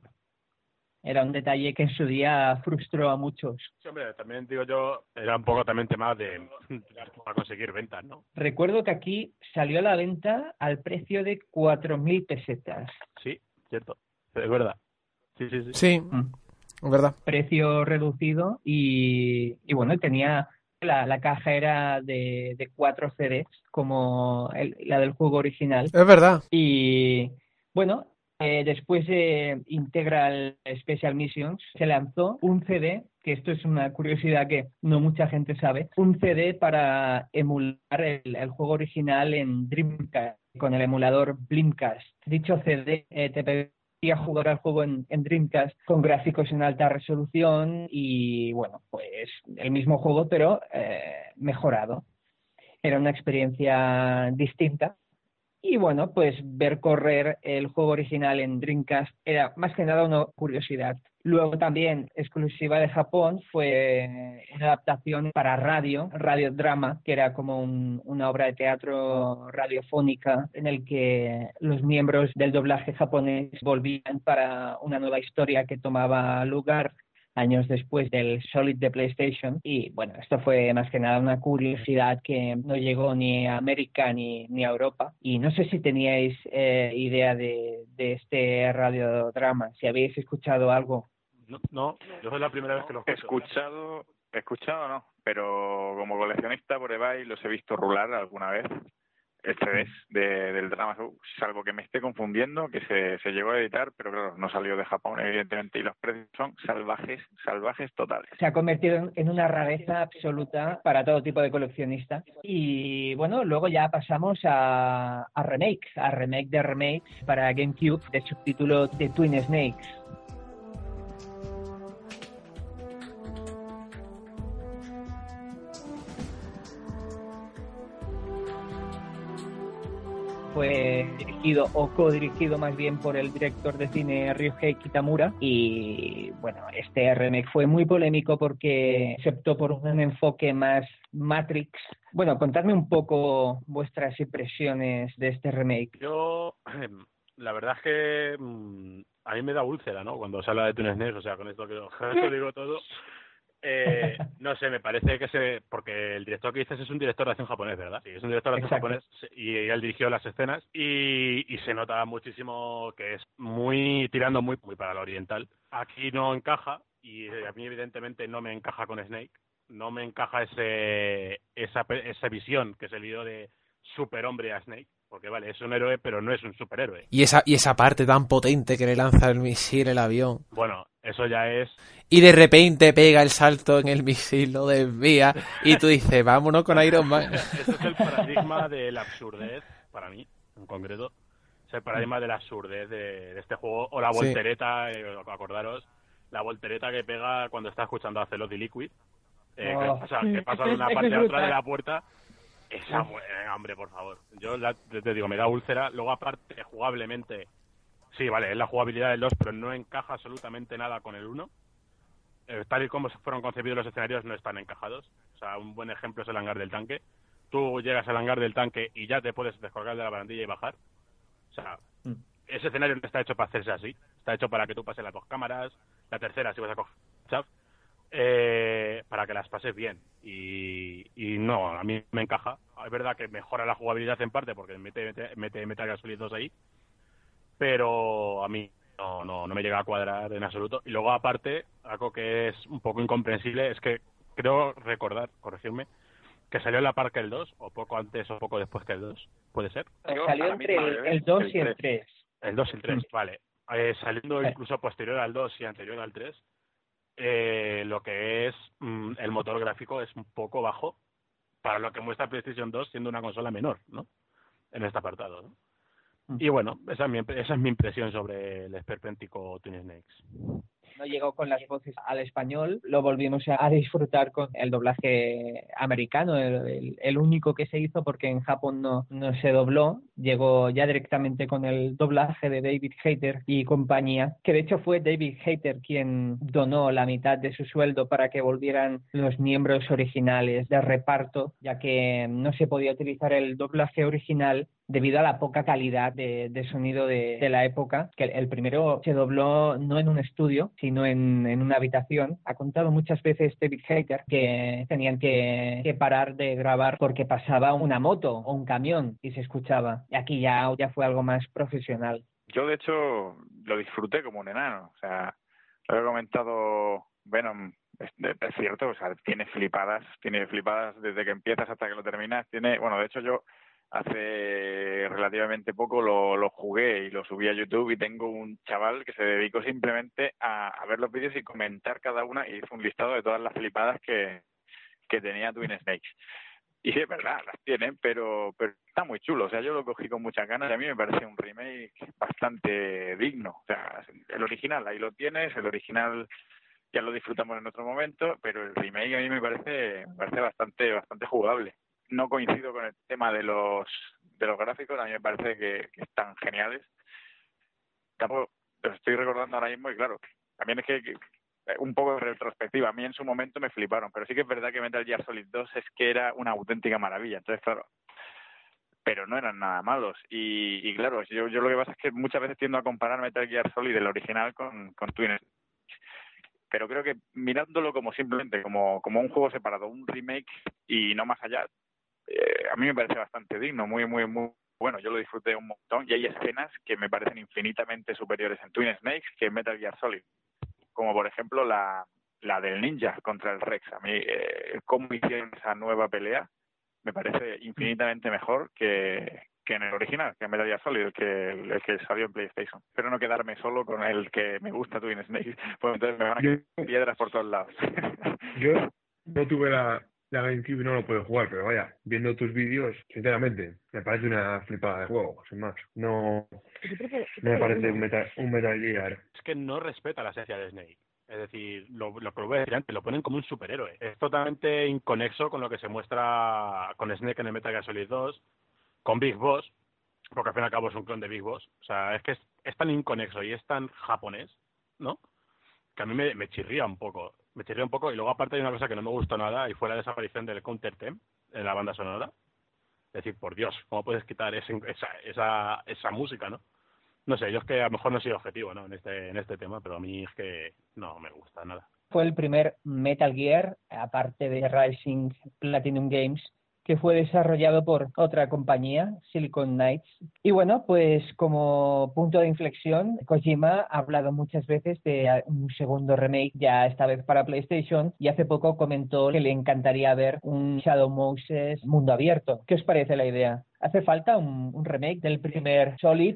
Era un detalle que en su día frustró a muchos. Sí, hombre, también digo yo, era un poco también tema de para conseguir ventas, ¿no? Recuerdo que aquí salió a la venta al precio de cuatro mil pesetas. Sí, cierto, es verdad. Sí, sí, sí. Sí, Mm. es verdad. Precio reducido y, y bueno, tenía... La, la caja era de, de cuatro C Ds, como el, la del juego original. Es verdad. Y bueno, eh, después de Integral Special Missions se lanzó un C D, que esto es una curiosidad que no mucha gente sabe, un C D para emular el, el juego original en Dreamcast, con el emulador Dreamcast. Dicho C D eh, te permitía jugar al juego en, en Dreamcast con gráficos en alta resolución y bueno, pues el mismo juego pero eh, mejorado. Era una experiencia distinta. Y bueno, pues ver correr el juego original en Dreamcast era más que nada una curiosidad. Luego también, exclusiva de Japón, fue una adaptación para radio, radiodrama, que era como un, una obra de teatro radiofónica en el que los miembros del doblaje japonés volvían para una nueva historia que tomaba lugar años después del Solid de PlayStation. Y bueno, esto fue más que nada una curiosidad que no llegó ni a América ni, ni a Europa. Y no sé si teníais eh, idea de, de este radiodrama, si habéis escuchado algo. No, no, yo es la primera vez que lo He escucho. escuchado, he escuchado no, pero como coleccionista por eBay los he visto rular alguna vez. El C D de, del drama, salvo que me esté confundiendo, que se, se llegó a editar, pero claro, no salió de Japón, evidentemente, y los precios son salvajes, salvajes totales. Se ha convertido en, en una rareza absoluta para todo tipo de coleccionista. Y bueno, luego ya pasamos a, a remakes, a remake de remakes para GameCube, de subtítulo de Twin Snakes. Fue dirigido o co-dirigido más bien por el director de cine Ryuhei Kitamura y bueno, este remake fue muy polémico porque se optó por un enfoque más Matrix. Bueno, contadme un poco vuestras impresiones de este remake. Yo, la verdad es que mmm, a mí me da úlcera, ¿no? Cuando se habla de Twin Snakes, o sea, con esto que lo digo todo. Eh, no sé, me parece que se... Porque el director que dices es un director de acción japonés, ¿verdad? Sí, es un director de acción japonés y él dirigió las escenas y, y se nota muchísimo que es muy... tirando muy, muy para lo oriental. Aquí no encaja y a mí evidentemente no me encaja con Snake. No me encaja ese esa, esa visión que se le dio de superhombre a Snake. Porque vale, es un héroe, pero no es un superhéroe. Y esa, y esa parte tan potente que le lanza el misil, el avión. Bueno, eso ya es... Y de repente pega el salto en el misil, lo desvía, y tú dices, vámonos con Iron Man. Eso es el paradigma de la absurdez, para mí, en concreto. Es el paradigma de la absurdez de, de este juego. O la voltereta, sí. eh, acordaros, la voltereta que pega cuando está escuchando a Celoti Liquid. Eh, oh. que, pasa, que pasa de una parte a otra de la puerta. Esa, eh, hombre, por favor. Yo la, te digo, me da úlcera. Luego, aparte, jugablemente, sí, vale, es la jugabilidad del dos, pero no encaja absolutamente nada con el uno. Eh, tal y como fueron concebidos los escenarios, no están encajados. O sea, un buen ejemplo es el hangar del tanque. Tú llegas al hangar del tanque y ya te puedes descolgar de la barandilla y bajar. O sea, mm. ese escenario no está hecho para hacerse así. Está hecho para que tú pases las dos cámaras, la tercera si vas a coger chav, eh, para que las pases bien. Y, y no, a mí me encaja. Es verdad que mejora la jugabilidad en parte porque mete, mete, mete Metal Gear Solid dos ahí, pero a mí no, no, no me llega a cuadrar en absoluto. Y luego, aparte, algo que es un poco incomprensible es que creo recordar, corregirme, que salió en la par que el dos, o poco antes o poco después que el dos. ¿Puede ser? Salió entre el, el dos y el tres. El dos y el tres, mm. vale. Eh, saliendo incluso posterior al dos y anterior al tres, eh, lo que es mm, el motor gráfico es un poco bajo para lo que muestra PlayStation dos siendo una consola menor, ¿no? En este apartado, ¿no? Y bueno, esa es mi, esa es mi impresión sobre el esperpéntico Twin Snakes. No llegó con las voces al español, lo volvimos a, a disfrutar con el doblaje americano, el, el, el único que se hizo porque en Japón no, no se dobló. llegó ya directamente con el doblaje de David Hayter y compañía, que de hecho fue David Hayter quien donó la mitad de su sueldo para que volvieran los miembros originales de reparto, ya que no se podía utilizar el doblaje original debido a la poca calidad de, de sonido de, de la época, que el, el primero se dobló no en un estudio, sino en, en una habitación. Ha contado muchas veces David Hayter que tenían que, que parar de grabar porque pasaba una moto o un camión y se escuchaba. Y aquí ya, ya fue algo más profesional. Yo, de hecho, lo disfruté como un enano. O sea, lo he comentado Venom. Es, es cierto, o sea, tiene flipadas, tiene flipadas desde que empiezas hasta que lo terminas. Tiene, bueno, de hecho yo hace relativamente poco lo, lo jugué y lo subí a YouTube y tengo un chaval que se dedicó simplemente a, a ver los vídeos y comentar cada una y hizo un listado de todas las flipadas que, que tenía Twin Snakes. Y sí, es verdad, las tienen, pero, pero está muy chulo. O sea, yo lo cogí con muchas ganas y a mí me parece un remake bastante digno. O sea, el original ahí lo tienes, el original ya lo disfrutamos en otro momento, pero el remake a mí me parece, me parece bastante, bastante jugable. No coincido con el tema de los de los gráficos, a mí me parece que, que están geniales. Tampoco los estoy recordando ahora mismo y claro, también es que, que un poco de retrospectiva, a mí en su momento me fliparon, pero sí que es verdad que Metal Gear Solid dos es que era una auténtica maravilla, entonces claro, pero no eran nada malos y, y claro, yo, yo lo que pasa es que muchas veces tiendo a comparar Metal Gear Solid el original con, con Twin Snakes. Pero creo que mirándolo como simplemente como, como un juego separado, un remake y no más allá, eh, a mí me parece bastante digno, muy, muy, muy bueno. Yo lo disfruté un montón y hay escenas que me parecen infinitamente superiores en Twin Snakes que en Metal Gear Solid. Como por ejemplo la, la del ninja contra el Rex. A mí, eh, cómo hicieron esa nueva pelea me parece infinitamente mejor que, que en el original, que en Metal Gear Solid, el que, el que salió en PlayStation. Espero no quedarme solo con el que me gusta Twin Snakes, pues entonces me van a caer piedras por todos lados. Yo no tuve la, la GameCube y no lo puedo jugar, pero vaya, viendo tus vídeos, sinceramente, me parece una flipada de juego, sin más. No, no me parece un Metal, un Metal Gear. Es que no respeta la esencia de Snake. Es decir, lo, lo que voy a decir antes, lo ponen como un superhéroe. Es totalmente inconexo con lo que se muestra con Snake en el Metal Gear Solid dos, con Big Boss, porque al fin y al cabo es un clon de Big Boss. O sea, es que es, es tan inconexo y es tan japonés, ¿no? Que a mí me, me chirría un poco. Me chirría un poco y luego aparte hay una cosa que no me gustó nada y fue la desaparición del Counter Theme en la banda sonora. Es decir, por Dios, ¿cómo puedes quitar ese, esa, esa, esa música, no? No sé, yo es que a lo mejor no soy objetivo, ¿no? En este, en este tema, pero a mí es que no me gusta nada. Fue el primer Metal Gear, aparte de Rising Platinum Games, que fue desarrollado por otra compañía, Silicon Knights. Y bueno, pues como punto de inflexión, Kojima ha hablado muchas veces de un segundo remake, ya esta vez para PlayStation, y hace poco comentó que le encantaría ver un Shadow Moses mundo abierto. ¿Qué os parece la idea? ¿Hace falta un, un remake del primer Solid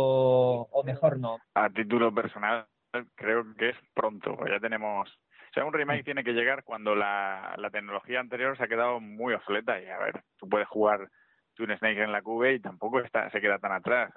o, o mejor no? A título personal, creo que es pronto. Ya tenemos... O sea, un remake tiene que llegar cuando la, la tecnología anterior se ha quedado muy obsoleta. Y a ver, tú puedes jugar Twin Snake en la Cube y tampoco está, se queda tan atrás.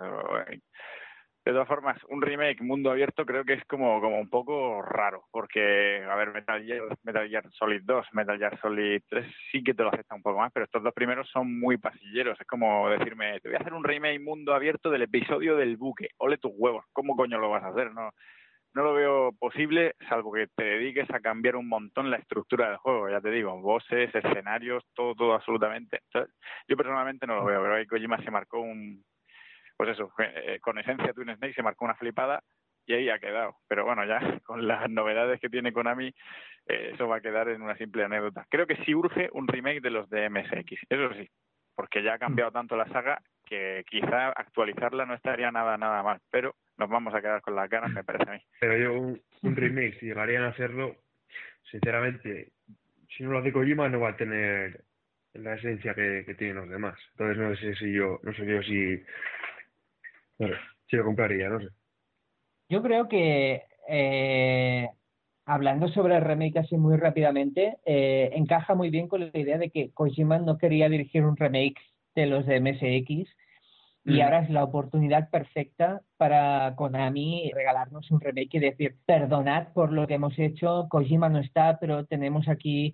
De todas formas, un remake mundo abierto creo que es como, como un poco raro. Porque, a ver, Metal Gear, Metal Gear Solid dos, Metal Gear Solid tres sí que te lo acepta un poco más, pero estos dos primeros son muy pasilleros. Es como decirme, te voy a hacer un remake mundo abierto del episodio del buque. Ole tus huevos, ¿cómo coño lo vas a hacer? No No lo veo posible, salvo que te dediques a cambiar un montón la estructura del juego, ya te digo, voces, escenarios, todo, todo absolutamente. Entonces, yo personalmente no lo veo, pero ahí Kojima se marcó un, pues eso, eh, con esencia Twin Snake se marcó una flipada y ahí ha quedado. Pero bueno, ya con las novedades que tiene Konami, eh, eso va a quedar en una simple anécdota. Creo que sí urge un remake de los de M S X, eso sí, porque ya ha cambiado tanto la saga que quizá actualizarla no estaría nada, nada mal, pero nos vamos a quedar con las ganas, me parece a mí. Pero yo, un, un remake, si llegarían a hacerlo, sinceramente, si no lo hace Kojima, no va a tener la esencia que, que tienen los demás. Entonces no sé si yo, no sé yo si, no sé, si lo compraría, no sé. Yo creo que, eh, hablando sobre el remake así muy rápidamente, eh, encaja muy bien con la idea de que Kojima no quería dirigir un remake de los de M S X, y ahora es la oportunidad perfecta para Konami regalarnos un remake y decir, perdonad por lo que hemos hecho, Kojima no está, pero tenemos aquí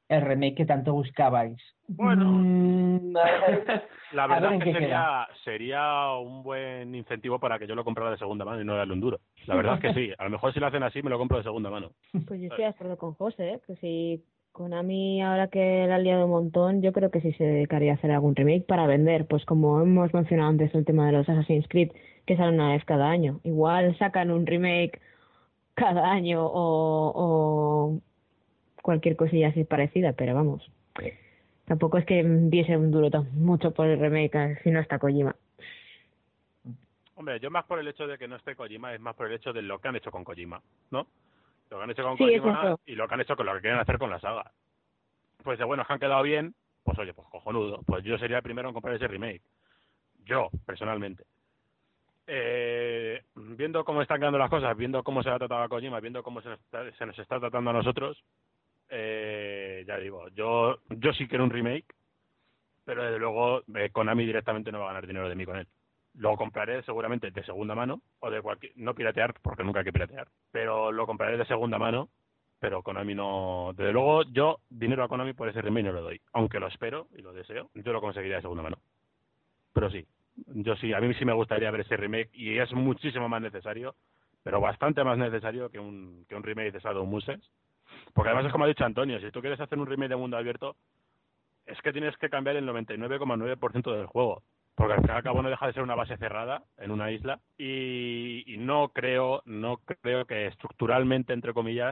el remake que tanto buscabais. Bueno, Mm, la a ver verdad en es que qué sería, sería un buen incentivo para que yo lo comprara de segunda mano y no darle un duro. La verdad es que sí. A lo mejor si lo hacen así me lo compro de segunda mano. Pues yo estoy de acuerdo con José, ¿eh? Que si Konami, ahora que la ha liado un montón, yo creo que sí se dedicaría a hacer algún remake para vender. Pues como hemos mencionado antes el tema de los Assassin's Creed, que salen una vez cada año. Igual sacan un remake cada año o, o cualquier cosilla así parecida, pero vamos. Tampoco es que diese un duro tan mucho por el remake, si no está Kojima. Hombre, yo más por el hecho de que no esté Kojima, es más por el hecho de lo que han hecho con Kojima, ¿no? Lo que han hecho con Sí, es Kojima cierto. y lo que han hecho con lo que quieren hacer con la saga. Pues de buenos que han quedado bien, pues oye, pues cojonudo. Pues yo sería el primero en comprar ese remake. Yo, personalmente. Eh, viendo cómo están quedando las cosas, viendo cómo se ha tratado a Kojima, viendo cómo se nos está, se nos está tratando a nosotros, eh, ya digo, yo yo sí quiero un remake, pero desde luego eh, Konami directamente no va a ganar dinero de mí con él. Lo compraré seguramente de segunda mano, o de cualquier, no piratear, porque nunca hay que piratear, pero lo compraré de segunda mano, pero Konami no, desde luego yo dinero a Konami por ese remake no lo doy, aunque lo espero y lo deseo, yo lo conseguiría de segunda mano. Pero sí, yo sí, a mí sí me gustaría ver ese remake y es muchísimo más necesario, pero bastante más necesario que un, que un remake de Shadow Muses. Porque además es como ha dicho Antonio, si tú quieres hacer un remake de mundo abierto, es que tienes que cambiar el noventa y nueve coma nueve por ciento del juego. Porque al fin y al cabo no deja de ser una base cerrada en una isla y, y no creo no creo que estructuralmente, entre comillas,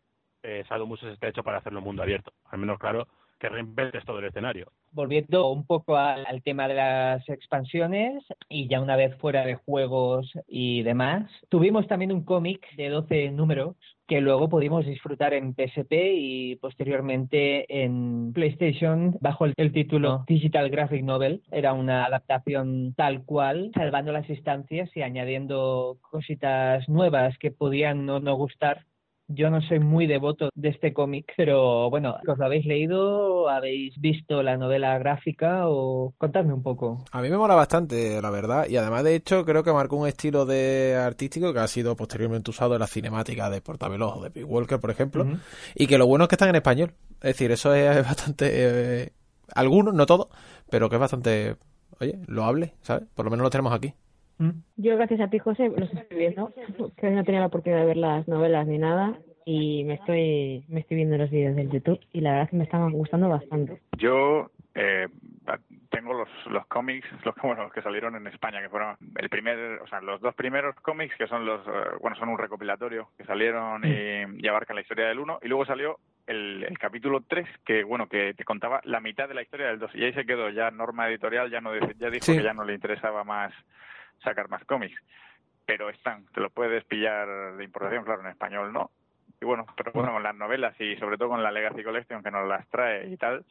eh, Shadow Muses esté hecho para hacerlo en mundo abierto. Al menos, claro, que reinventes todo el escenario. Volviendo un poco al, al tema de las expansiones y ya una vez fuera de juegos y demás, tuvimos también un cómic de doce números que luego pudimos disfrutar en P S P y posteriormente en PlayStation bajo el, el título Digital Graphic Novel. Era una adaptación tal cual, salvando las instancias y añadiendo cositas nuevas que podían no, no gustar. Yo no soy muy devoto de este cómic, pero bueno, ¿os lo habéis leído? ¿Habéis visto la novela gráfica? O contadme un poco. A mí me mola bastante, la verdad, y además de hecho creo que marcó un estilo de artístico que ha sido posteriormente usado en la cinemática de Portaveloz o de Pete Walker, por ejemplo, uh-huh. Y que lo bueno es que están en español, es decir, eso es bastante, eh, algunos, no todos, pero que es bastante, oye, loable, ¿sabes? Por lo menos lo tenemos aquí. Yo, gracias a ti, José, los estoy viendo, que no tenía la oportunidad de ver las novelas ni nada, y me estoy me estoy viendo los vídeos del YouTube, y la verdad es que me están gustando bastante. Yo eh, tengo los los cómics, los, bueno, los que salieron en España, que fueron el primer, o sea, los dos primeros cómics, que son los, bueno, son un recopilatorio, que salieron y, y abarcan la historia del uno, y luego salió el, el capítulo tres, que bueno, que te contaba la mitad de la historia del dos, y ahí se quedó ya Norma Editorial, ya no ya dijo sí. que ya no le interesaba más sacar más cómics, pero están, te lo puedes pillar de importación, claro, en español no, y bueno, pero bueno, con las novelas y sobre todo con la Legacy Collection que nos las trae y tal,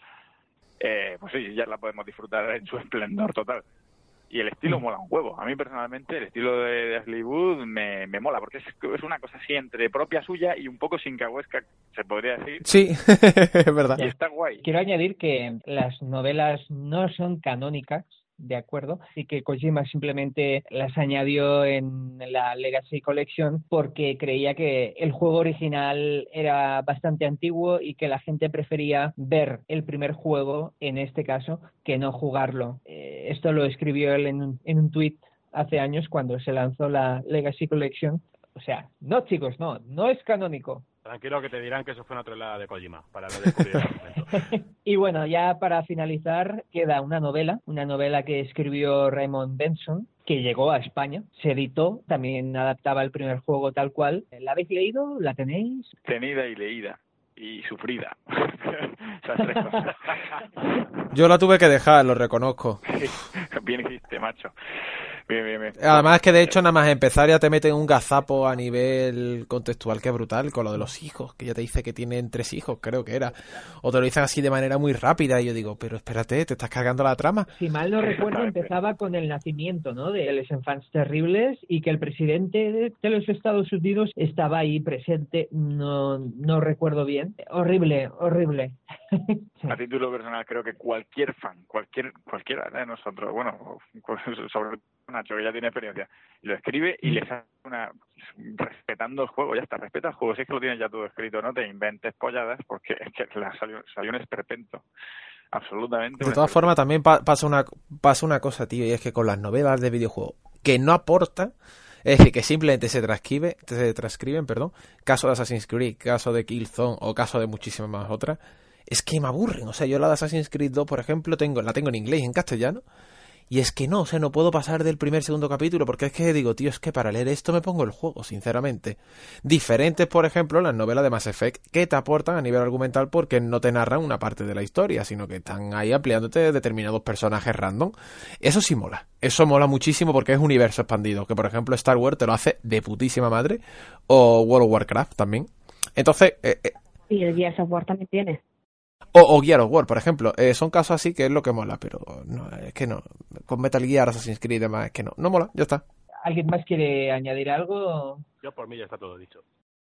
eh, pues sí, ya la podemos disfrutar en su esplendor total. Y el estilo mola un huevo. A mí personalmente el estilo de, de Ashley Wood me, me mola, porque es, es una cosa así entre propia suya y un poco sincahuesca, se podría decir. Sí, es verdad. Y está guay. Quiero añadir que las novelas no son canónicas, de acuerdo, así que Kojima simplemente las añadió en la Legacy Collection porque creía que el juego original era bastante antiguo y que la gente prefería ver el primer juego, en este caso, que no jugarlo. Eh, esto lo escribió él en un, en un tweet hace años cuando se lanzó la Legacy Collection. O sea, no, chicos, no, no es canónico. Tranquilo, que te dirán que eso fue una troleada de Kojima, para no descubrir el argumento. Y bueno, ya para finalizar, queda una novela, una novela que escribió Raymond Benson, que llegó a España, se editó, también adaptaba el primer juego tal cual. ¿La habéis leído? ¿La tenéis? Tenida y leída. Y sufrida. Esas tres cosas. Yo la tuve que dejar, lo reconozco. Bien hiciste, macho. Bien, bien, bien. Además es que de hecho nada más empezar ya te meten un gazapo a nivel contextual que es brutal con lo de los hijos, que ya te dice que tienen tres hijos, creo que era. O te lo dicen así de manera muy rápida y yo digo, pero espérate, te estás cargando la trama. Si mal no recuerdo, empezaba con el nacimiento, ¿no?, de los Enfants Terribles y que el presidente de los Estados Unidos estaba ahí presente, no, no recuerdo bien. Horrible, horrible. A título personal, creo que cualquier fan, cualquier cualquiera de nosotros, bueno, sobre todo Nacho, que ya tiene experiencia, lo escribe y le sale una... respetando el juego, ya está, respeta el juego, si es que lo tienes ya todo escrito, no te inventes polladas, porque es que la salió, salió un esperpento. Absolutamente. De todas formas, también pa- pasa una pasa una cosa, tío, y es que con las novelas de videojuegos que no aportan, es decir, que simplemente se transcribe, se transcriben, perdón, caso de Assassin's Creed, caso de Killzone o caso de muchísimas más otras, es que me aburren. O sea, yo la de Assassin's Creed dos, por ejemplo, tengo la tengo en inglés y en castellano, y es que no, o sea, no puedo pasar del primer segundo capítulo, porque es que digo, tío, es que para leer esto me pongo el juego, sinceramente. Diferentes, por ejemplo, las novelas de Mass Effect, que te aportan a nivel argumental porque no te narran una parte de la historia, sino que están ahí ampliándote determinados personajes random. Eso sí mola, eso mola muchísimo porque es universo expandido, que por ejemplo Star Wars te lo hace de putísima madre, o World of Warcraft también. Entonces... Eh, eh, y el Gears of War también tiene. O, o Gears of War, por ejemplo. Eh, son casos así que es lo que mola, pero no, es que no. Con Metal Gear, Assassin's Creed y demás, es que no. No mola, ya está. ¿Alguien más quiere añadir algo? Yo por mí ya está todo dicho.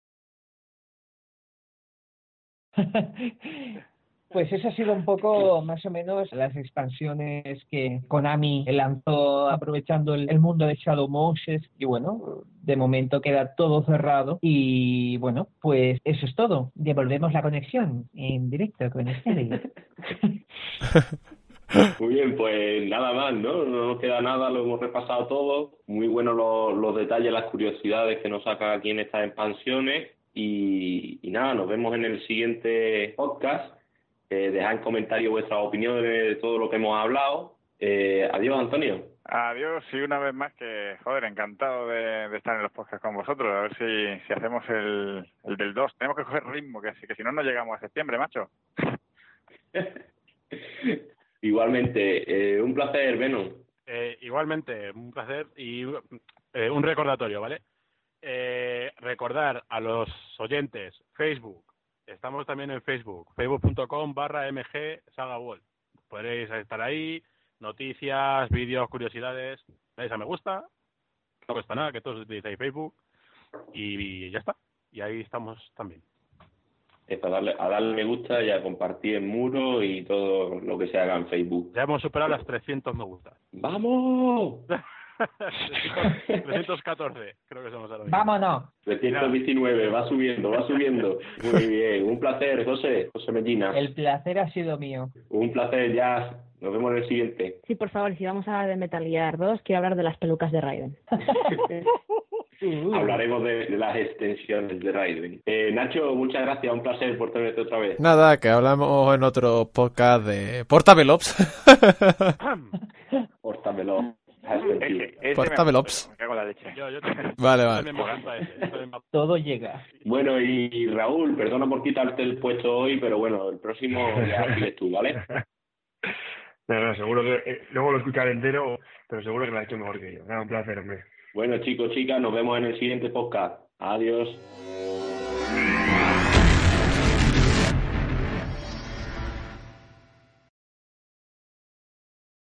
Pues eso ha sido un poco más o menos las expansiones que Konami lanzó aprovechando el, el mundo de Shadow Moses, y bueno, de momento queda todo cerrado y bueno, pues eso es todo. Devolvemos la conexión en directo con Estéreo. Muy bien, pues nada más, ¿no? No nos queda nada, lo hemos repasado todo. Muy buenos los, los detalles, las curiosidades que nos saca aquí en estas expansiones. Y, y nada, nos vemos en el siguiente podcast. Eh, dejad en comentarios vuestras opiniones de todo lo que hemos hablado. Eh, adiós, Antonio. Adiós, y una vez más que, joder, encantado de, de estar en los podcasts con vosotros. A ver si, si hacemos el, el del dos. Tenemos que coger ritmo, que, que si no, no llegamos a septiembre, macho. Igualmente, eh, un placer, Venom. Eh, igualmente, un placer y eh, un recordatorio, ¿vale? Eh, recordar a los oyentes, Facebook, estamos también en Facebook, facebook.com barra mg saga world. Podréis estar ahí, noticias, vídeos, curiosidades, dais a me gusta, no cuesta nada que todos utilicéis Facebook y ya está, y ahí estamos también. Es para darle, a darle me gusta y a compartir en muro y todo lo que se haga en Facebook. Ya hemos superado las trescientos me gusta. ¡Vamos! trescientos catorce, creo que somos ahora mismo. ¡Vámonos! trescientos diecinueve, va subiendo, va subiendo. Muy bien, un placer, José, José Medina. El placer ha sido mío. Un placer, ya. Nos vemos en el siguiente. Sí, por favor, si vamos a hablar de Metal Gear dos, quiero hablar de las pelucas de Raiden. Uh. Hablaremos de, de las extensiones de Raiden. Eh, Nacho, muchas gracias, un placer por tenerte otra vez. Nada, que hablamos en otro podcast de Portavelops. Portavelops. Portavelops. Me cago en la leche. Yo, yo vale, vale. Todo llega. Bueno, y, y Raúl, perdona por quitarte el puesto hoy, pero bueno, el próximo ya sigues tú, ¿vale? No, no, seguro que eh, luego lo escucharé entero, pero seguro que lo ha hecho mejor que yo. Nada, un placer, hombre. Bueno, chicos, chicas, nos vemos en el siguiente podcast. Adiós.